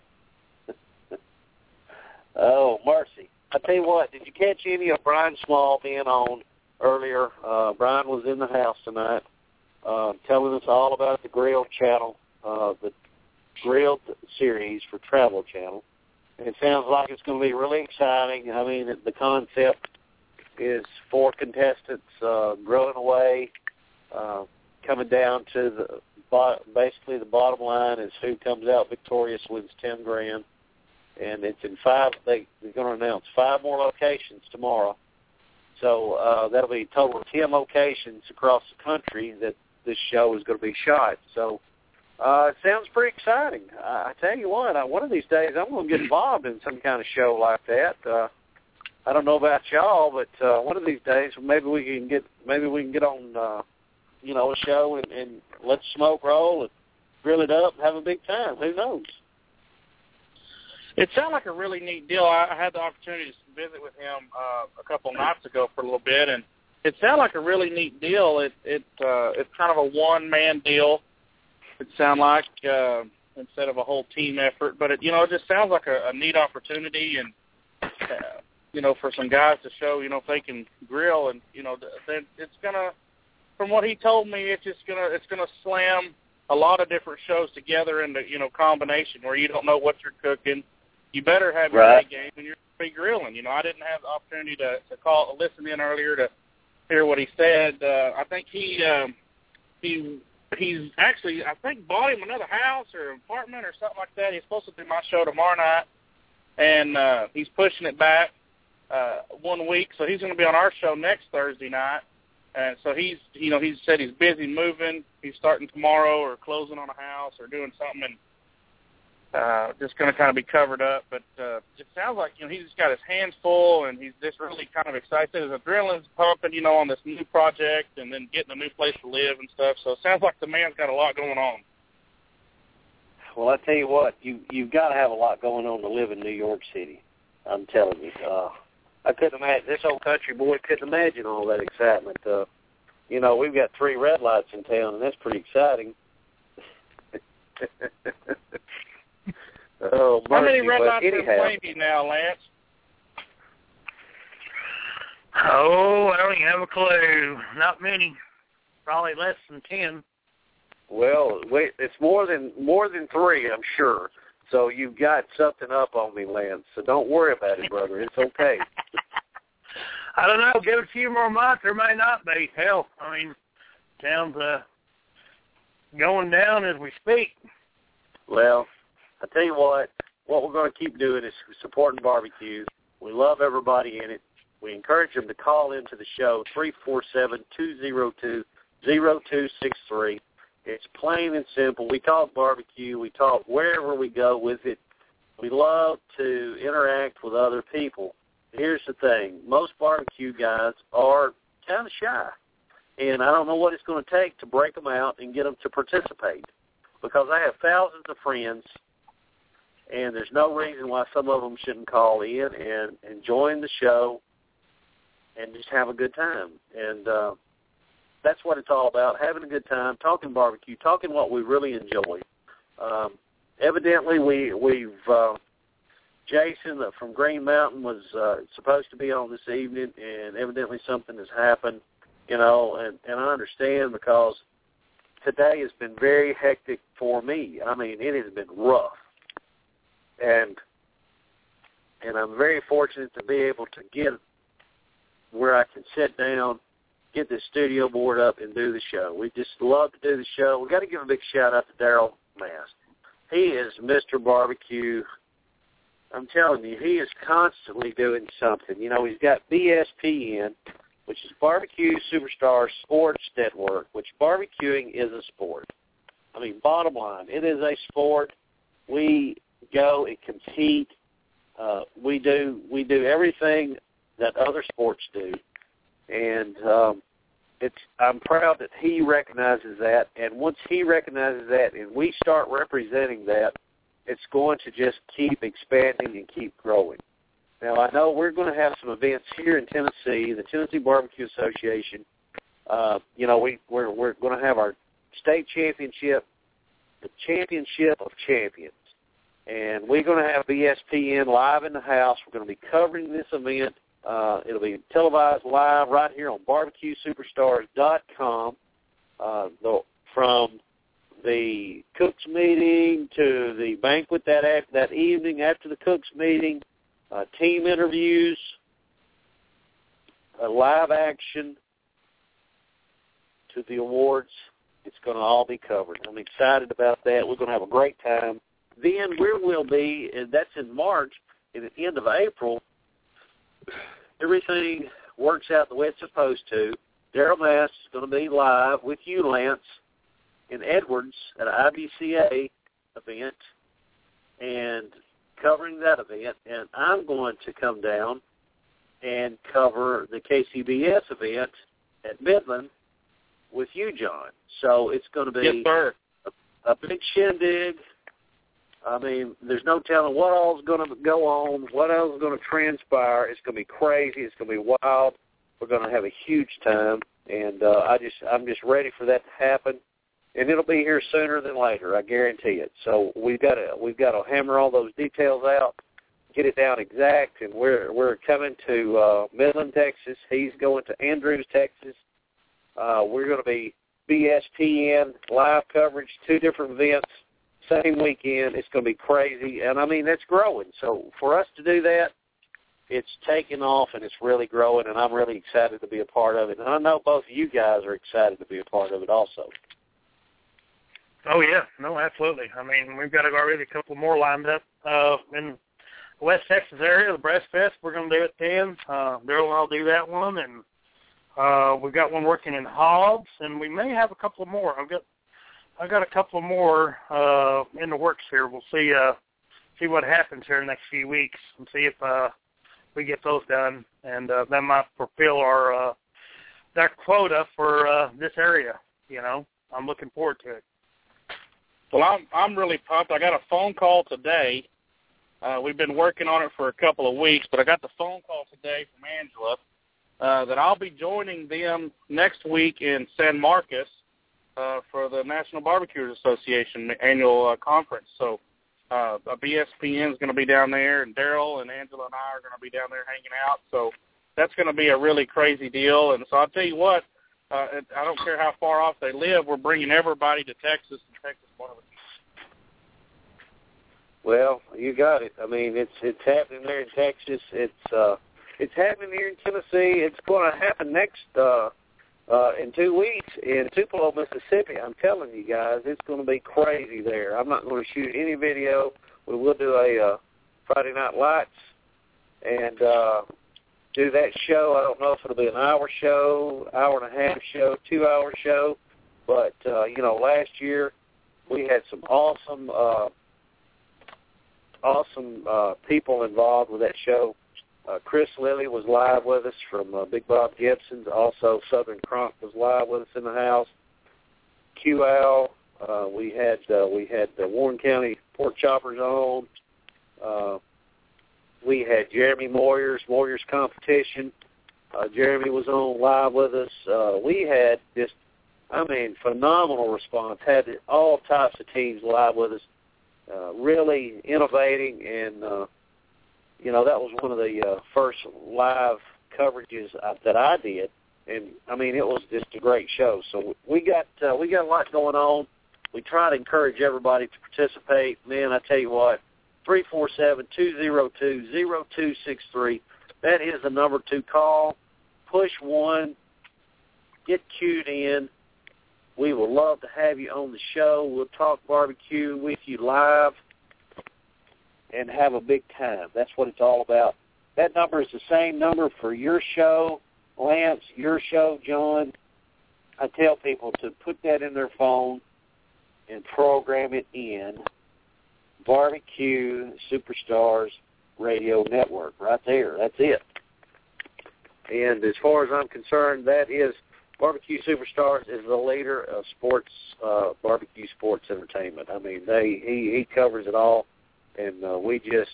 oh, mercy. I tell you what, did you catch any of Brian Small being on earlier? Brian was in the house tonight telling us all about the Grilled Channel, the Grilled series for Travel Channel. And it sounds like it's going to be really exciting. I mean, the concept is 4 contestants grilling away, coming down to basically the bottom line is who comes out victorious wins $10,000. And it's in 5. They're going to announce 5 more locations tomorrow. So that'll be a total of 10 locations across the country that this show is going to be shot. So it sounds pretty exciting. I tell you what, one of these days I'm going to get involved in some kind of show like that. I don't know about y'all, but one of these days maybe we can get on a show and let the smoke roll and grill it up and have a big time. Who knows? It sounded like a really neat deal. I had the opportunity to visit with him a couple of nights ago for a little bit, and it sounded like a really neat deal. It's kind of a one-man deal. It sounded like instead of a whole team effort, but it just sounds like a neat opportunity, and for some guys to show if they can grill, and then it's gonna. From what he told me, it's gonna slam a lot of different shows together into combination where you don't know what you're cooking. You better have your A game and you're going to be grilling. I didn't have the opportunity to listen in earlier to hear what he said. I think he's actually, bought him another house or apartment or something like that. He's supposed to do my show tomorrow night, and he's pushing it back. 1 week, so he's going to be on our show next Thursday night. And so he said he's busy moving. He's starting tomorrow or closing on a house or doing something, and just going to kind of be covered up. But it sounds like, he's just got his hands full, and he's just really kind of excited. His adrenaline's pumping, on this new project and then getting a new place to live and stuff. So it sounds like the man's got a lot going on. Well, I tell you what, you've got to have a lot going on to live in New York City. I'm telling you. I couldn't imagine, this old country boy couldn't imagine all that excitement. We've got 3 red lights in town, and that's pretty exciting. Oh, how many red but lights are in Plainview now, Lance? Oh, I don't even have a clue. Not many. Probably less than 10. Well, wait, it's more than 3, I'm sure. So you've got something up on me, Lance. So don't worry about it, brother. It's okay. I don't know. Give it a few more months. There may not be. Hell, town's going down as we speak. Well, I tell you what we're going to keep doing is supporting barbecues. We love everybody in it. We encourage them to call into the show, 347-202-0263. It's plain and simple. We talk barbecue. We talk wherever we go with it. We love to interact with other people. Here's the thing. Most barbecue guys are kind of shy, and I don't know what it's going to take to break them out and get them to participate, because I have thousands of friends, and there's no reason why some of them shouldn't call in and join the show and just have a good time. And that's what it's all about, having a good time, talking barbecue, talking what we really enjoy. Evidently, we've Jason from Green Mountain was supposed to be on this evening, and evidently something has happened, and I understand, because today has been very hectic for me. It has been rough. And I'm very fortunate to be able to get where I can sit down, get the studio board up, and do the show. We just love to do the show. We got to give a big shout-out to Daryl Mast. He is Mr. Barbecue. I'm telling you, he is constantly doing something. He's got BSPN, which is Barbecue Superstar Sports Network, which barbecuing is a sport. Bottom line, it is a sport. We go and compete. We do everything that other sports do, and I'm proud that he recognizes that. And once he recognizes that, and we start representing that, it's going to just keep expanding and keep growing. Now, I know we're going to have some events here in Tennessee, the Tennessee Barbecue Association. We're going to have our state championship, the Championship of Champions. And we're going to have BSPN live in the house. We're going to be covering this event. It'll be televised live right here on barbecuesuperstars.com. From the Cooks meeting to the banquet that evening after the Cooks meeting, team interviews, live action, to the awards. It's going to all be covered. I'm excited about that. We're going to have a great time. Then we will be, and that's in March, at the end of April, everything works out the way it's supposed to. Daryl Mast is going to be live with you, Lance, in Edwards at an IBCA event and covering that event. And I'm going to come down and cover the KCBS event at Midland with you, John. So it's going to be a big shindig. There's no telling what all is going to go on, what else is going to transpire. It's going to be crazy. It's going to be wild. We're going to have a huge time, and I'm just ready for that to happen. And it'll be here sooner than later, I guarantee it. So we've got to hammer all those details out, get it down exact. And we're coming to Midland, Texas. He's going to Andrews, Texas. We're going to be BSPN live coverage, 2 different events. Same weekend. It's going to be crazy. And, that's growing. So for us to do that, it's taking off, and it's really growing, and I'm really excited to be a part of it. And I know both of you guys are excited to be a part of it also. Oh, yeah. No, absolutely. We've got already a couple more lined up. And West Texas area, the Breast Fest, we're going to do it then. Daryl and I'll do that one, and we've got one working in Hobbs, and we may have a couple more. I've got a couple more in the works here. We'll see what happens here in the next few weeks and see if we get those done, and that might fulfill our that quota for this area. You know, I'm looking forward to it. Well, I'm really pumped. I got a phone call today. We've been working on it for a couple of weeks, but I got the phone call today from Angela that I'll be joining them next week in San Marcos for the National Barbecuers Association annual conference. So BSPN is going to be down there, and Daryl and Angela and I are going to be down there hanging out. So that's going to be a really crazy deal. And so I'll tell you what, I don't care how far off they live, we're bringing everybody to Texas, and Texas one of them. Well, you got it. I mean, it's happening there in Texas. It's happening here in Tennessee. It's going to happen next in 2 weeks in Tupelo, Mississippi. I'm telling you guys, it's going to be crazy there. I'm not going to shoot any video. We will do a Friday Night Lights and do that show. I don't know if it'll be an hour show, hour and a half show, 2 hour show. But, last year we had some awesome people involved with that show. Chris Lilly was live with us from Big Bob Gibson's. Also, Southern Crunk was live with us in the house. QL. We had the Warren County Pork Choppers on. We had Jeremy Moyers Competition. Jeremy was on live with us. We had just, phenomenal response. Had all types of teams live with us. Really innovating, and that was one of the first live coverages that I did, and it was just a great show. So we got a lot going on. We try to encourage everybody to participate. Man, I tell you what, 347-202-0263. That is the number to call. Push 1. Get queued in. We would love to have you on the show. We'll talk barbecue with you live and have a big time. That's what it's all about. That number is the same number for your show, Lance, your show, John. I tell people to put that in their phone and program it in Barbecue Superstars Radio Network right there. That's it. And as far as I'm concerned, that is Barbecue Superstars is the leader of sports, barbecue sports entertainment. He covers it all, and we just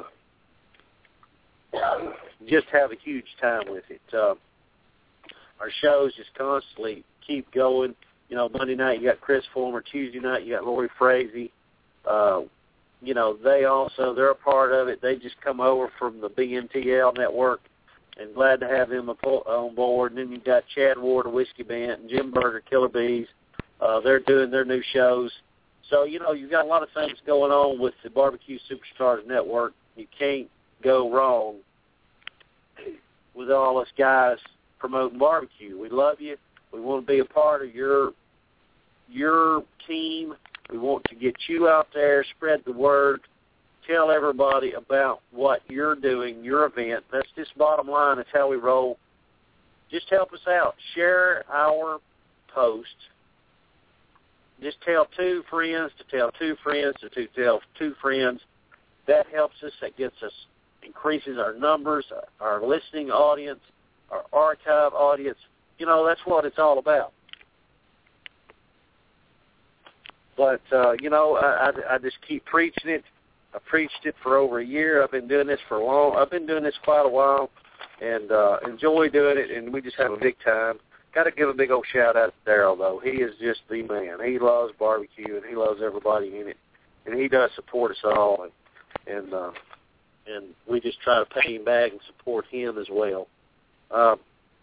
have a huge time with it. Our shows just constantly keep going. Monday night you got Chris Fulmer. Tuesday night you got Lori Frazee. They're a part of it. They just come over from the BNTL network. And glad to have them on board. And then you've got Chad Ward of Whiskey Band and Jim Berger, Killer Bees. They're doing their new shows. So, you've got a lot of things going on with the Barbecue Superstars Network. You can't go wrong with all us guys promoting barbecue. We love you. We want to be a part of your team. We want to get you out there, spread the word. Tell everybody about what you're doing, your event. That's just bottom line. That's how we roll. Just help us out. Share our post. Just tell 2 friends to tell 2 friends to tell 2 friends. That helps us. That gets us, increases our numbers, our listening audience, our archive audience. That's what it's all about. But, I just keep preaching it. I preached it for over a year. I've been doing this quite a while, and enjoy doing it, and we just have a big time. Got to give a big old shout-out to Daryl, though. He is just the man. He loves barbecue, and he loves everybody in it, and he does support us all, and we just try to pay him back and support him as well. I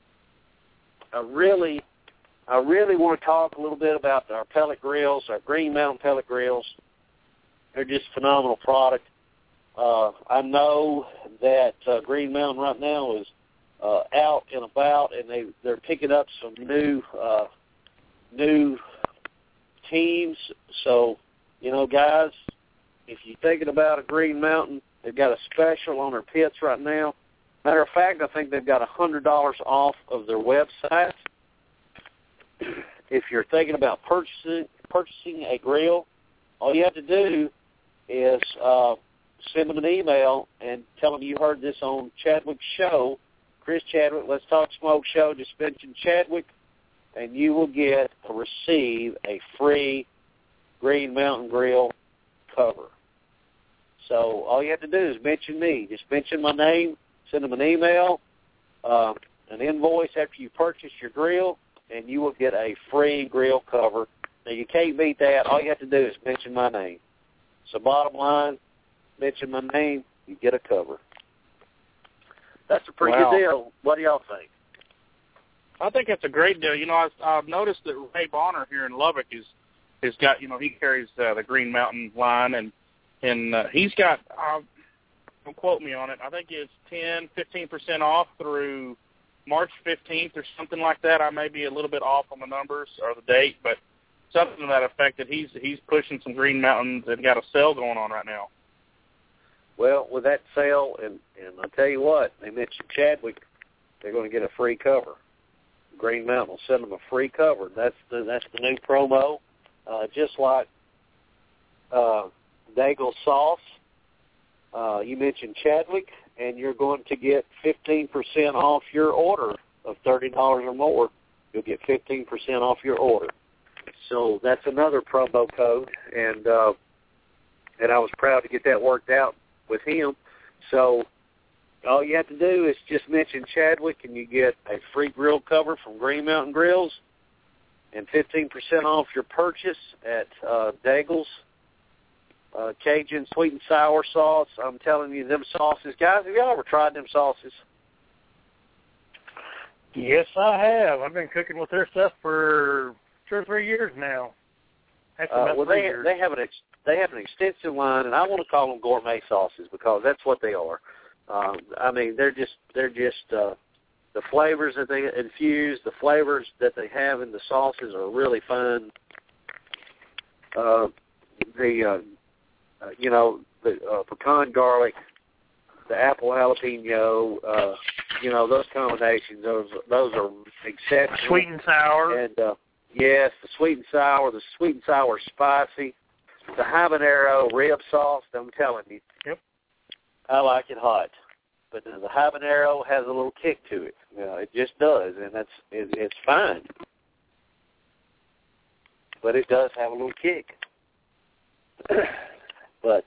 really want to talk a little bit about our pellet grills, our Green Mountain pellet grills. They're just a phenomenal product. I know that Green Mountain right now is out and about, and they're picking up some new teams. So, guys, if you're thinking about a Green Mountain, They've got a special on their pits right now. Matter of fact, I think they've got $100 off of their website. If you're thinking about purchasing a grill, all you have to do is send them an email and tell them you heard this on Chadwick's show, Chris Chadwick, Let's Talk Smoke Show. Just mention Chadwick, and you will receive a free Green Mountain Grill cover. So all you have to do is mention me. Just mention my name, send them an email, an invoice after you purchase your grill, and you will get a free grill cover. Now, you can't beat that. All you have to do is mention my name. So bottom line, mention my name, you get a cover. That's a pretty good deal. What do y'all think? I think it's a great deal. You know, I've noticed that Ray Bonner here in Lubbock is got, you know, he carries the Green Mountain line, and he's got, don't quote me on it, I think it's 15% off through March 15th or something like that. I may be a little bit off on the numbers or the date, but something to that effect that he's pushing some Green Mountains and got a sale going on right now. Well, with that sale, and I'll tell you what, they mentioned Chadwick, they're going to get a free cover. Green Mountain will send them a free cover. That's the new promo. Just like Daigle sauce, you mentioned Chadwick, and you're going to get 15% off your order of $30 or more. You'll get 15% off your order. So that's another promo code, and I was proud to get that worked out with him. So all you have to do is just mention Chadwick, and you get a free grill cover from Green Mountain Grills and 15% off your purchase at Daigle's Cajun sweet and sour sauce. I'm telling you, them sauces, guys, have y'all ever tried them sauces? Yes, I have. I've been cooking with their stuff for 2 or 3 years now. Well, they have an extensive line, and I want to call them gourmet sauces because that's what they are. I mean, they're just the flavors that they infuse, the flavors that they have in the sauces are really fun. The pecan garlic, the apple jalapeno, those combinations, those are exceptional. Sweet and sour. And yes, the sweet and sour spicy, the habanero rib sauce. I'm telling you, yep, I like it hot. But the habanero has a little kick to it. It just does, and it's fine. But it does have a little kick. But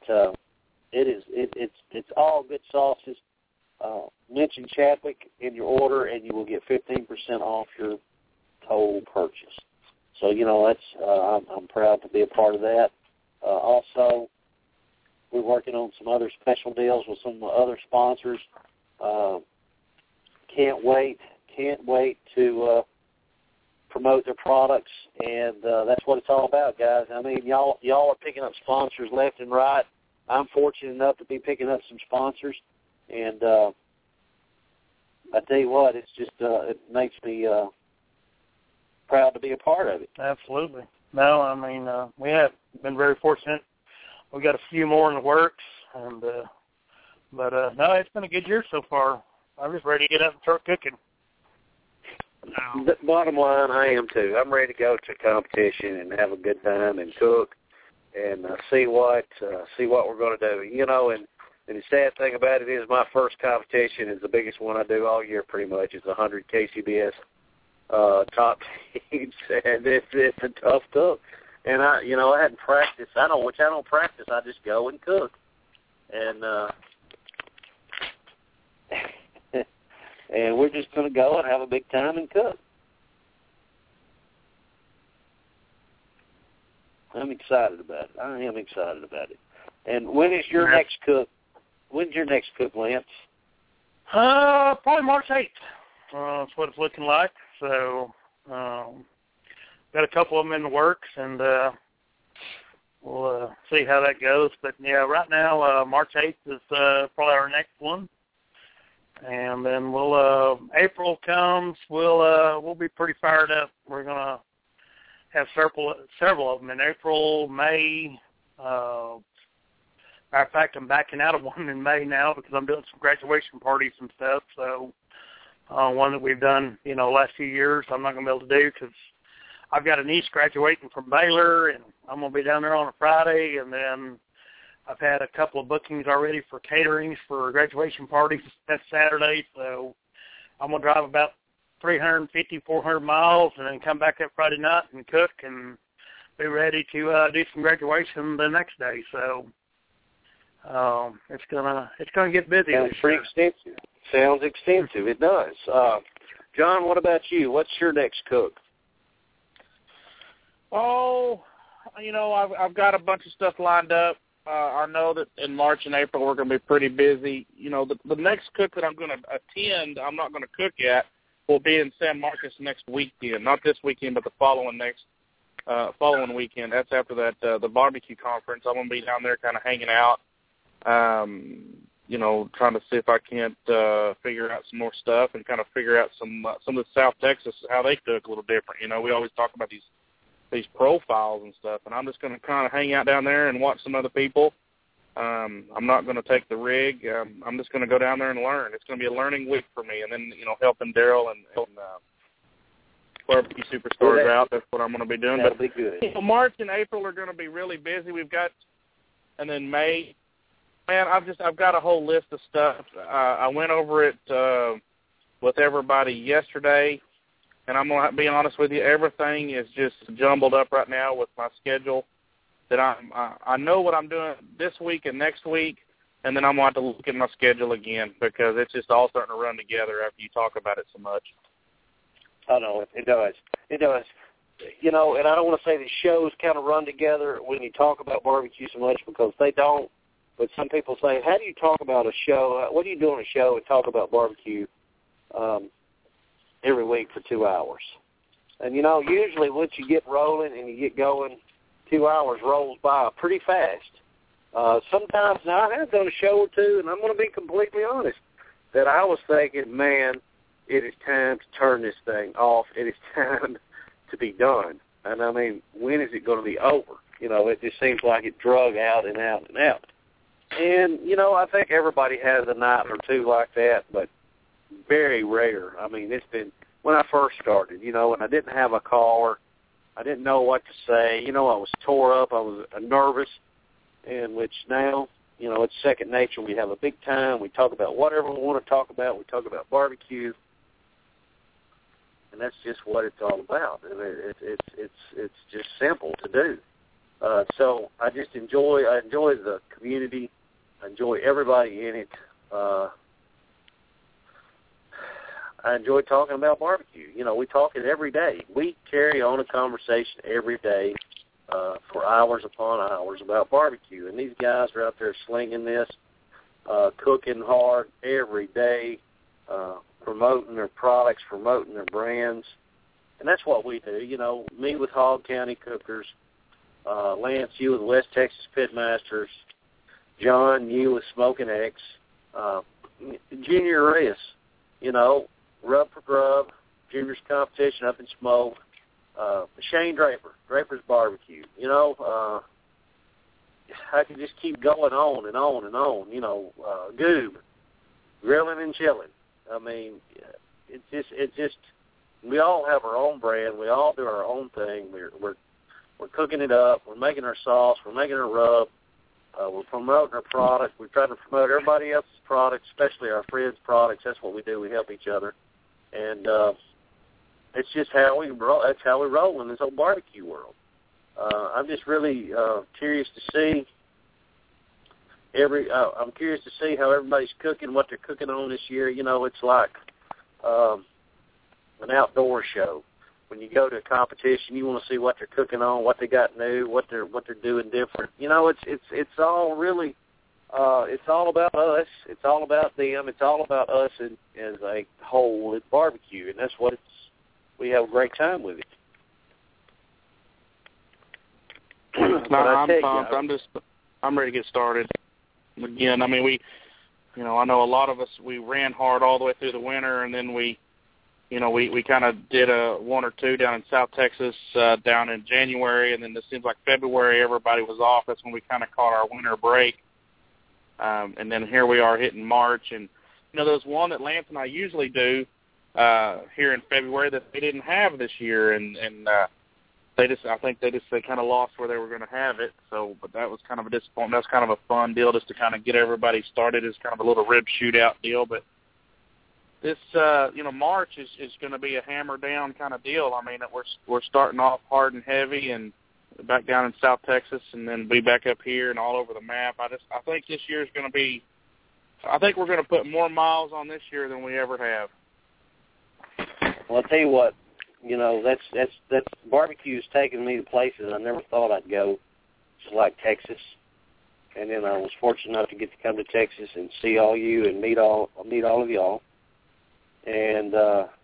it's all good sauces. Mention Chadwick in your order, and you will get 15% off your total purchase. So that's I'm proud to be a part of that. Also, we're working on some other special deals with some other sponsors. Can't wait to promote their products, and that's what it's all about, guys. I mean, y'all are picking up sponsors left and right. I'm fortunate enough to be picking up some sponsors, and I tell you what, it's just it makes me proud to be a part of it. Absolutely. No, I mean, we have been very fortunate. We got a few more in the works, and but no, it's been a good year so far. I'm just ready to get up and start cooking. The bottom line, I am too. I'm ready to go to competition and have a good time and cook and see what we're going to do. And the sad thing about it is my first competition is the biggest one I do all year pretty much. It's 100 KCBS top teams, and it's a tough cook. And I hadn't practiced. I don't practice. I just go and cook. And and we're just going to go and have a big time and cook. I'm excited about it. I am excited about it. And when is your next cook? When's your next cook, Lance? Probably March 8th. That's what it's looking like. So, got a couple of them in the works, and we'll see how that goes. But yeah, right now, March 8th is probably our next one. And then April comes, we'll be pretty fired up. We're gonna have several of them in April, May, Matter of fact, I'm backing out of one in May now because I'm doing some graduation parties and stuff. So one that we've done, last few years, I'm not going to be able to do because I've got a niece graduating from Baylor, and I'm going to be down there on a Friday, and then I've had a couple of bookings already for caterings for graduation parties that Saturday, so I'm going to drive about 350, 400 miles and then come back that Friday night and cook and be ready to do some graduation the next day. So it's gonna get busy. Sounds pretty extensive. Sounds extensive. It does. John, what about you? What's your next cook? Oh, I've got a bunch of stuff lined up. I know that in March and April we're going to be pretty busy. The next cook that I'm going to attend, I'm not going to cook at, will be in San Marcos next weekend. Not this weekend, but the following weekend. That's after that the barbecue conference. I'm going to be down there kind of hanging out, trying to see if I can't figure out some more stuff and kind of figure out some of the South Texas, how they cook a little different. We always talk about these profiles and stuff, and I'm just going to kind of hang out down there and watch some other people. I'm not going to take the rig. I'm just going to go down there and learn. It's going to be a learning week for me, and then, helping Daryl and Barbecue Superstars out. That's what I'm going to be doing. That'll be good. March and April are going to be really busy. And then May, man, I've got a whole list of stuff. I went over it with everybody yesterday. And I'm going to be honest with you, everything is just jumbled up right now with my schedule. That I know what I'm doing this week and next week, and then I'm going to have to look at my schedule again because it's just all starting to run together after you talk about it so much. I know, it does. It does. And I don't want to say the shows kind of run together when you talk about barbecue so much because they don't. But some people say, how do you talk about a show? What do you do on a show and talk about barbecue every week for 2 hours? And, usually once you get rolling and you get going, 2 hours rolls by pretty fast. Sometimes, now I have done a show or two, and I'm going to be completely honest, that I was thinking, man, it is time to turn this thing off. It is time to be done. And, I mean, when is it going to be over? It just seems like it drug out and out and out. And, I think everybody has a night or two like that, but very rare. I mean, it's been when I first started, and I didn't have a caller. I didn't know what to say. I was tore up. I was nervous, and which now, it's second nature. We have a big time. We talk about whatever we want to talk about. We talk about barbecue, and that's just what it's all about. And it's just simple to do. So I enjoy the community. I enjoy everybody in it. I enjoy talking about barbecue. We talk it every day. We carry on a conversation every day for hours upon hours about barbecue. And these guys are out there slinging this, cooking hard every day, promoting their products, promoting their brands. And that's what we do. Me with Hogg County Cookers, Lance, you with West Texas Pitmasters, John, you with Smoking X, Junior Reyes, Rub for Grub, Junior's Competition Up in Smoke, Shane Draper's Barbecue. I could just keep going on and on and on. Goob, Grilling and Chilling. I mean, it's just we all have our own brand. We all do our own thing. We're cooking it up. We're making our sauce. We're making our rub. We're promoting our product. We're trying to promote everybody else's products, especially our friends' products. That's what we do. We help each other. And it's just how we roll. That's how we roll in this whole barbecue world. I'm just really curious to see I'm curious to see how everybody's cooking, what they're cooking on this year. It's like an outdoor show. When you go to a competition, you want to see what they're cooking on, what they got new, what they're doing different. It's all really it's all about us. It's all about them. It's all about us as a whole at barbecue, and that's what we have a great time with it. I'm pumped. I'm ready to get started. Again, I mean, I know a lot of us, we ran hard all the way through the winter, and then we kind of did a one or two down in South Texas down in January, and then it seems like February everybody was off. That's when we kind of caught our winter break. And then here we are hitting March. And, there's one that Lance and I usually do here in February that they didn't have this year. And I think they kind of lost where they were going to have it. So, but that was kind of a disappointment. That's kind of a fun deal just to kind of get everybody started as kind of a little rib shootout deal. But this, March is going to be a hammer down kind of deal. I mean, we're starting off hard and heavy and back down in South Texas, and then be back up here and all over the map. I think this year is going to be. I think we're going to put more miles on this year than we ever have. Well, I'll tell you what. That's barbecue's taken me to places I never thought I'd go, just like Texas. And then I was fortunate enough to get to come to Texas and see all you and meet all of y'all. And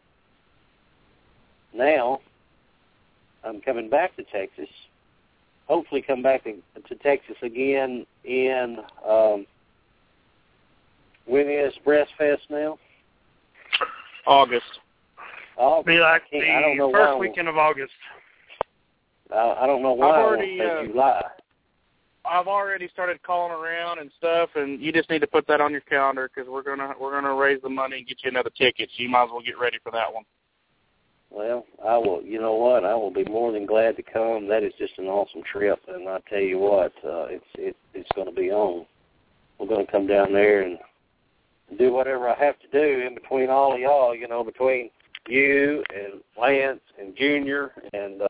now I'm coming back to Texas. Hopefully come back to Texas again in, when is Breast Fest now? August. Be like I don't know the first why weekend of August. I don't know why I won't say July. I've already started calling around and stuff, and you just need to put that on your calendar because we're gonna raise the money and get you another ticket. So you might as well get ready for that one. Well, I will. You know what? I will be more than glad to come. That is just an awesome trip, and I tell you what, it's going to be on. We're going to come down there and do whatever I have to do in between all of y'all. Between you and Lance and Junior and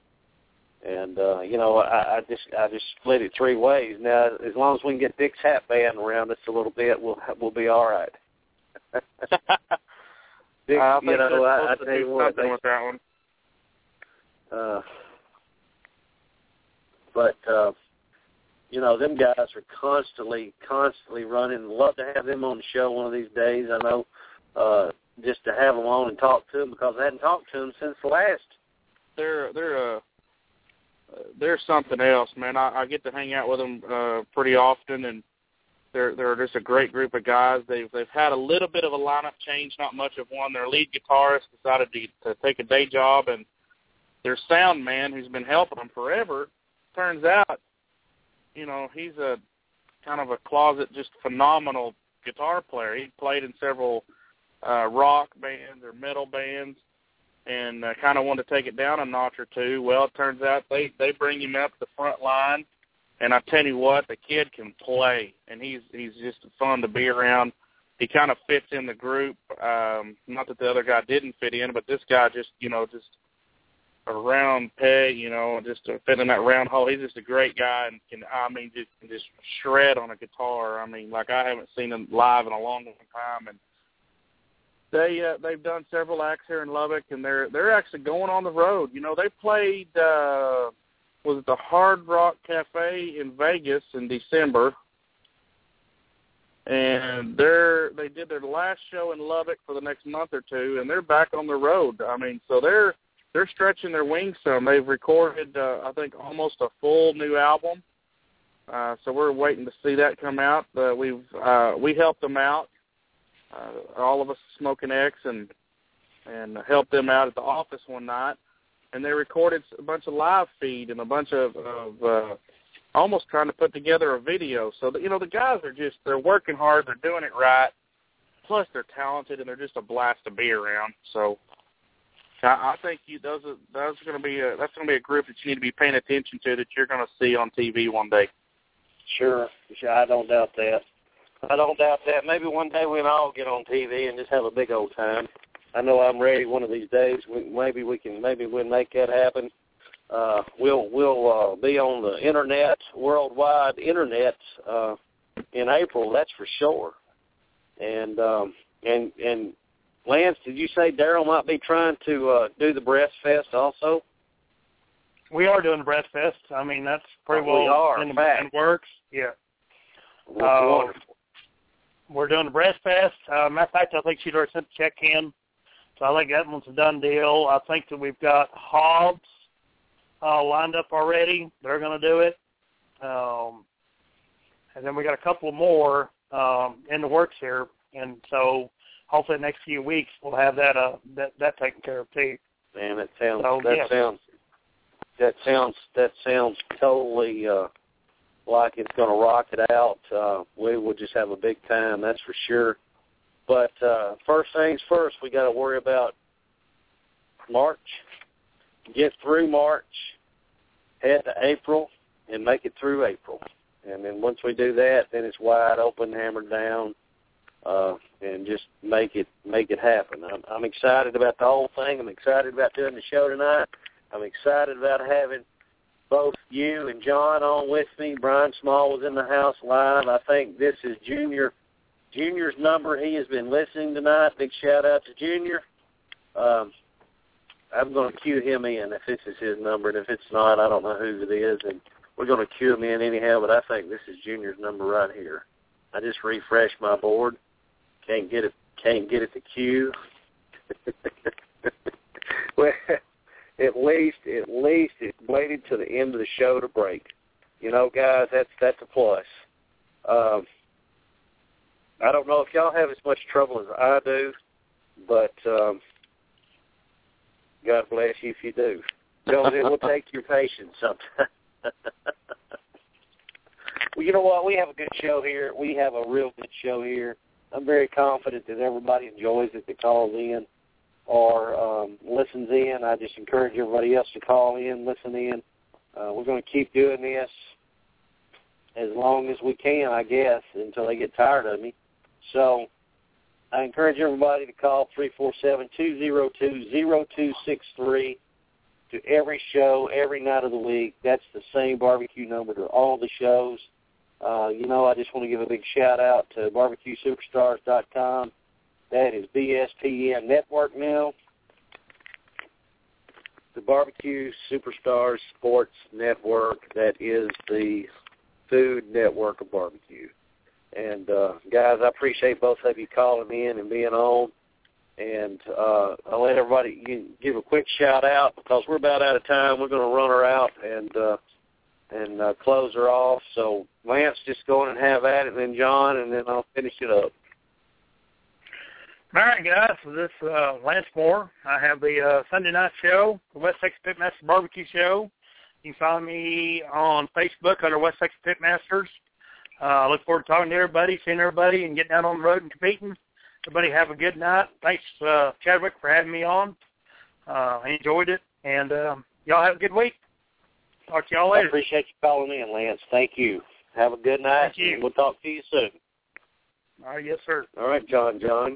I just split it three ways. Now, as long as we can get Dick's Hat Band around us a little bit, we'll be all right. Dick, I think I tell you what, something with that one. Them guys are constantly running. Love to have them on the show one of these days. I know, just to have them on and talk to them because I hadn't talked to them since the last. They're something else, man. I get to hang out with them pretty often, and they're just a great group of guys. They've had a little bit of a lineup change, not much of one. Their lead guitarist decided to take a day job, and their sound man, who's been helping them forever, turns out, he's a kind of a closet, just phenomenal guitar player. He played in several rock bands or metal bands, and kind of wanted to take it down a notch or two. Well, it turns out they bring him up the front line, and I tell you what, the kid can play, and he's just fun to be around. He kind of fits in the group. Not that the other guy didn't fit in, but this guy just a round peg, just to fit in that round hole. He's just a great guy and can just shred on a guitar. I mean, like I haven't seen him live in a long time, and they've done several acts here in Lubbock, and they're actually going on the road. They played was it the Hard Rock Cafe in Vegas in December, and they did their last show in Lubbock for the next month or two, and they're back on the road. I mean, so they're stretching their wings some. They've recorded I think almost a full new album, so we're waiting to see that come out. We helped them out. All of us Smoking X and helped them out at the office one night, and they recorded a bunch of live feed and a bunch of almost trying to put together a video. So that, the guys they're working hard, they're doing it right. Plus they're talented and they're just a blast to be around. So I think that's going to be a group that you need to be paying attention to, that you're going to see on TV one day. Sure, I don't doubt that. Maybe one day we'll all get on TV and just have a big old time. I know I'm ready one of these days. Maybe we'll make that happen. We'll be on the internet, worldwide internet, in April. That's for sure. And Lance, did you say Daryl might be trying to do the Breast Fest also? We are doing the Breast Fest. I mean, that's pretty in works. Yeah. Wonderful. We're doing the Breast Fest. Matter of fact, I think she'd already sent the check in, so I think that one's a done deal. I think that we've got Hobbs lined up already. They're going to do it. And then we got a couple more in the works here, and so hopefully the next few weeks we'll have that taken care of too. Man, that sounds totally like it's going to rock it out. We will just have a big time, that's for sure. But first things first, we got to worry about March, get through March, head to April, and make it through April. And then once we do that, then it's wide open, hammered down, and just make it happen. I'm excited about the whole thing. I'm excited about doing the show tonight. I'm excited about having both you and John on with me. Brian Small was in the house live. I think this is Junior's number. He has been listening tonight. Big shout-out to Junior. I'm going to cue him in if this is his number, and if it's not, I don't know who it is, and we're going to cue him in anyhow, but I think this is Junior's number right here. I just refreshed my board. Can't get it to cue. Well, at least it waited to the end of the show to break. You know, guys, that's a plus. I don't know if y'all have as much trouble as I do, but God bless you if you do. Because it will take your patience sometimes. Well, you know what? We have a good show here. We have a real good show here. I'm very confident that everybody enjoys it that calls in or listens in. I just encourage everybody else to call in, listen in. We're going to keep doing this as long as we can, I guess, until they get tired of me. So I encourage everybody to call 347-202-0263 to every show, every night of the week. That's the same barbecue number to all the shows. You know, I just want to give a big shout-out to BarbecueSuperstars.com. That is BSPN Network now. The Barbecue Superstars Sports Network, that is the food network of barbecue. And, guys, I appreciate both of you calling in and being on. And I'll let everybody give a quick shout-out because we're about out of time. We're going to run her out and close her off. So, Lance, just go on and have at it, and then John, and then I'll finish it up. All right, guys. So this is Lance Moore. I have the Sunday night show, the West Texas Pitmaster Barbecue Show. You can find me on Facebook under West Texas Pitmasters. I look forward to talking to everybody, seeing everybody, and getting out on the road and competing. Everybody have a good night. Thanks, Chadwick, for having me on. I enjoyed it, and y'all have a good week. Talk to y'all later. I appreciate you calling in, Lance. Thank you. Have a good night. Thank you. And we'll talk to you soon. All right, yes, sir. All right, John.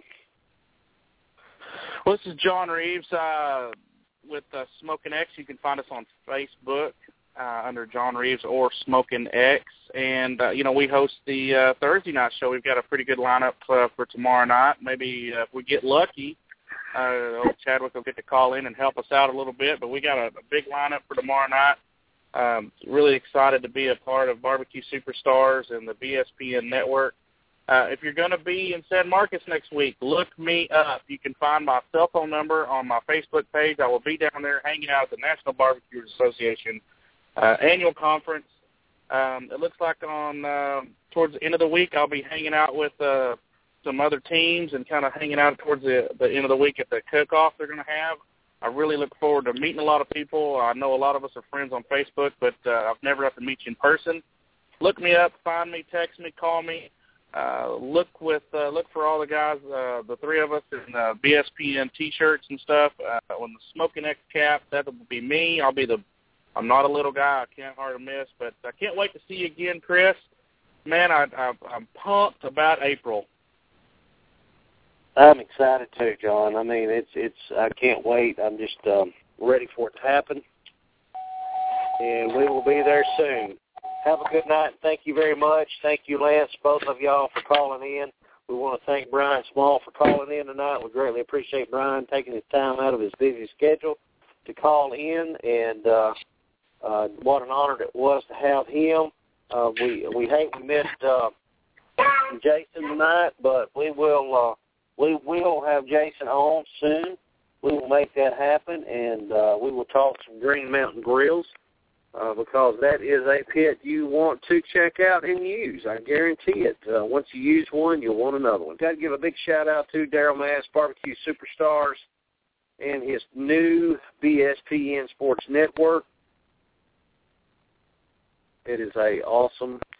Well, this is John Reeves with Smoking X. You can find us on Facebook under John Reeves or Smoking X. And, we host the Thursday night show. We've got a pretty good lineup for tomorrow night. Maybe if we get lucky, old Chadwick will get to call in and help us out a little bit. But we got a big lineup for tomorrow night. Really excited to be a part of Barbecue Superstars and the BSPN Network. If you're going to be in San Marcos next week, look me up. You can find my cell phone number on my Facebook page. I will be down there hanging out at the National Barbecue Association annual conference. It looks like towards the end of the week I'll be hanging out with some other teams and kind of hanging out towards the end of the week at the cook-off they're going to have. I really look forward to meeting a lot of people. I know a lot of us are friends on Facebook, but I've never had to meet you in person. Look me up, find me, text me, call me. Look for all the guys, the three of us in BSPN T-shirts and stuff. On the Smoking X cap, that will be me. I'm not a little guy. I can't hardly miss, but I can't wait to see you again, Chris. Man, I'm pumped about April. I'm excited too, John. I mean, I can't wait. I'm just ready for it to happen, and we will be there soon. Have a good night. Thank you very much. Thank you, Lance, both of y'all, for calling in. We want to thank Brian Small for calling in tonight. We greatly appreciate Brian taking his time out of his busy schedule to call in, and what an honor it was to have him. We hate we missed Jason tonight, but we will have Jason on soon. We will make that happen, and we will talk some Green Mountain Grills. Because that is a pit you want to check out and use. I guarantee it. Once you use one, you'll want another one. Got to give a big shout-out to Daryl Mass, Barbecue Superstars, and his new BSPN Sports Network. It is a awesome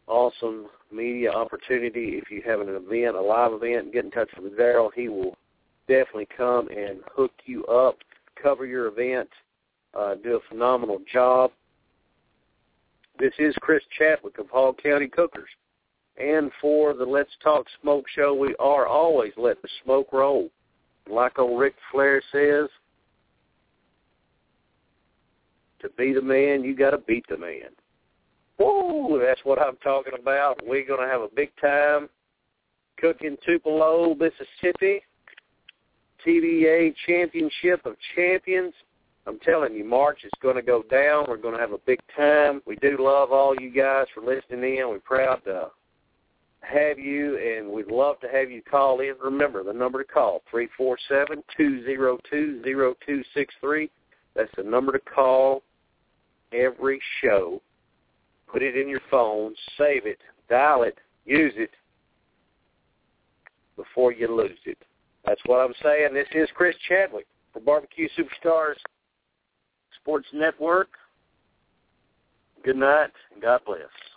awesome media opportunity. If you have an event, a live event, get in touch with Daryl. He will definitely come and hook you up, cover your event, do a phenomenal job. This is Chris Chadwick of Hall County Cookers. And for the Let's Talk Smoke show, we are always letting the smoke roll. Like old Ric Flair says, to be the man, you got to beat the man. Woo, that's what I'm talking about. We're going to have a big time cooking Tupelo, Mississippi, TBA Championship of Champions. I'm telling you, March is going to go down. We're going to have a big time. We do love all you guys for listening in. We're proud to have you, and we'd love to have you call in. Remember, the number to call, 347-202-0263. That's the number to call every show. Put it in your phone, save it, dial it, use it before you lose it. That's what I'm saying. This is Chris Chadwick for Barbecue Superstars Sports Network. Good night, and God bless.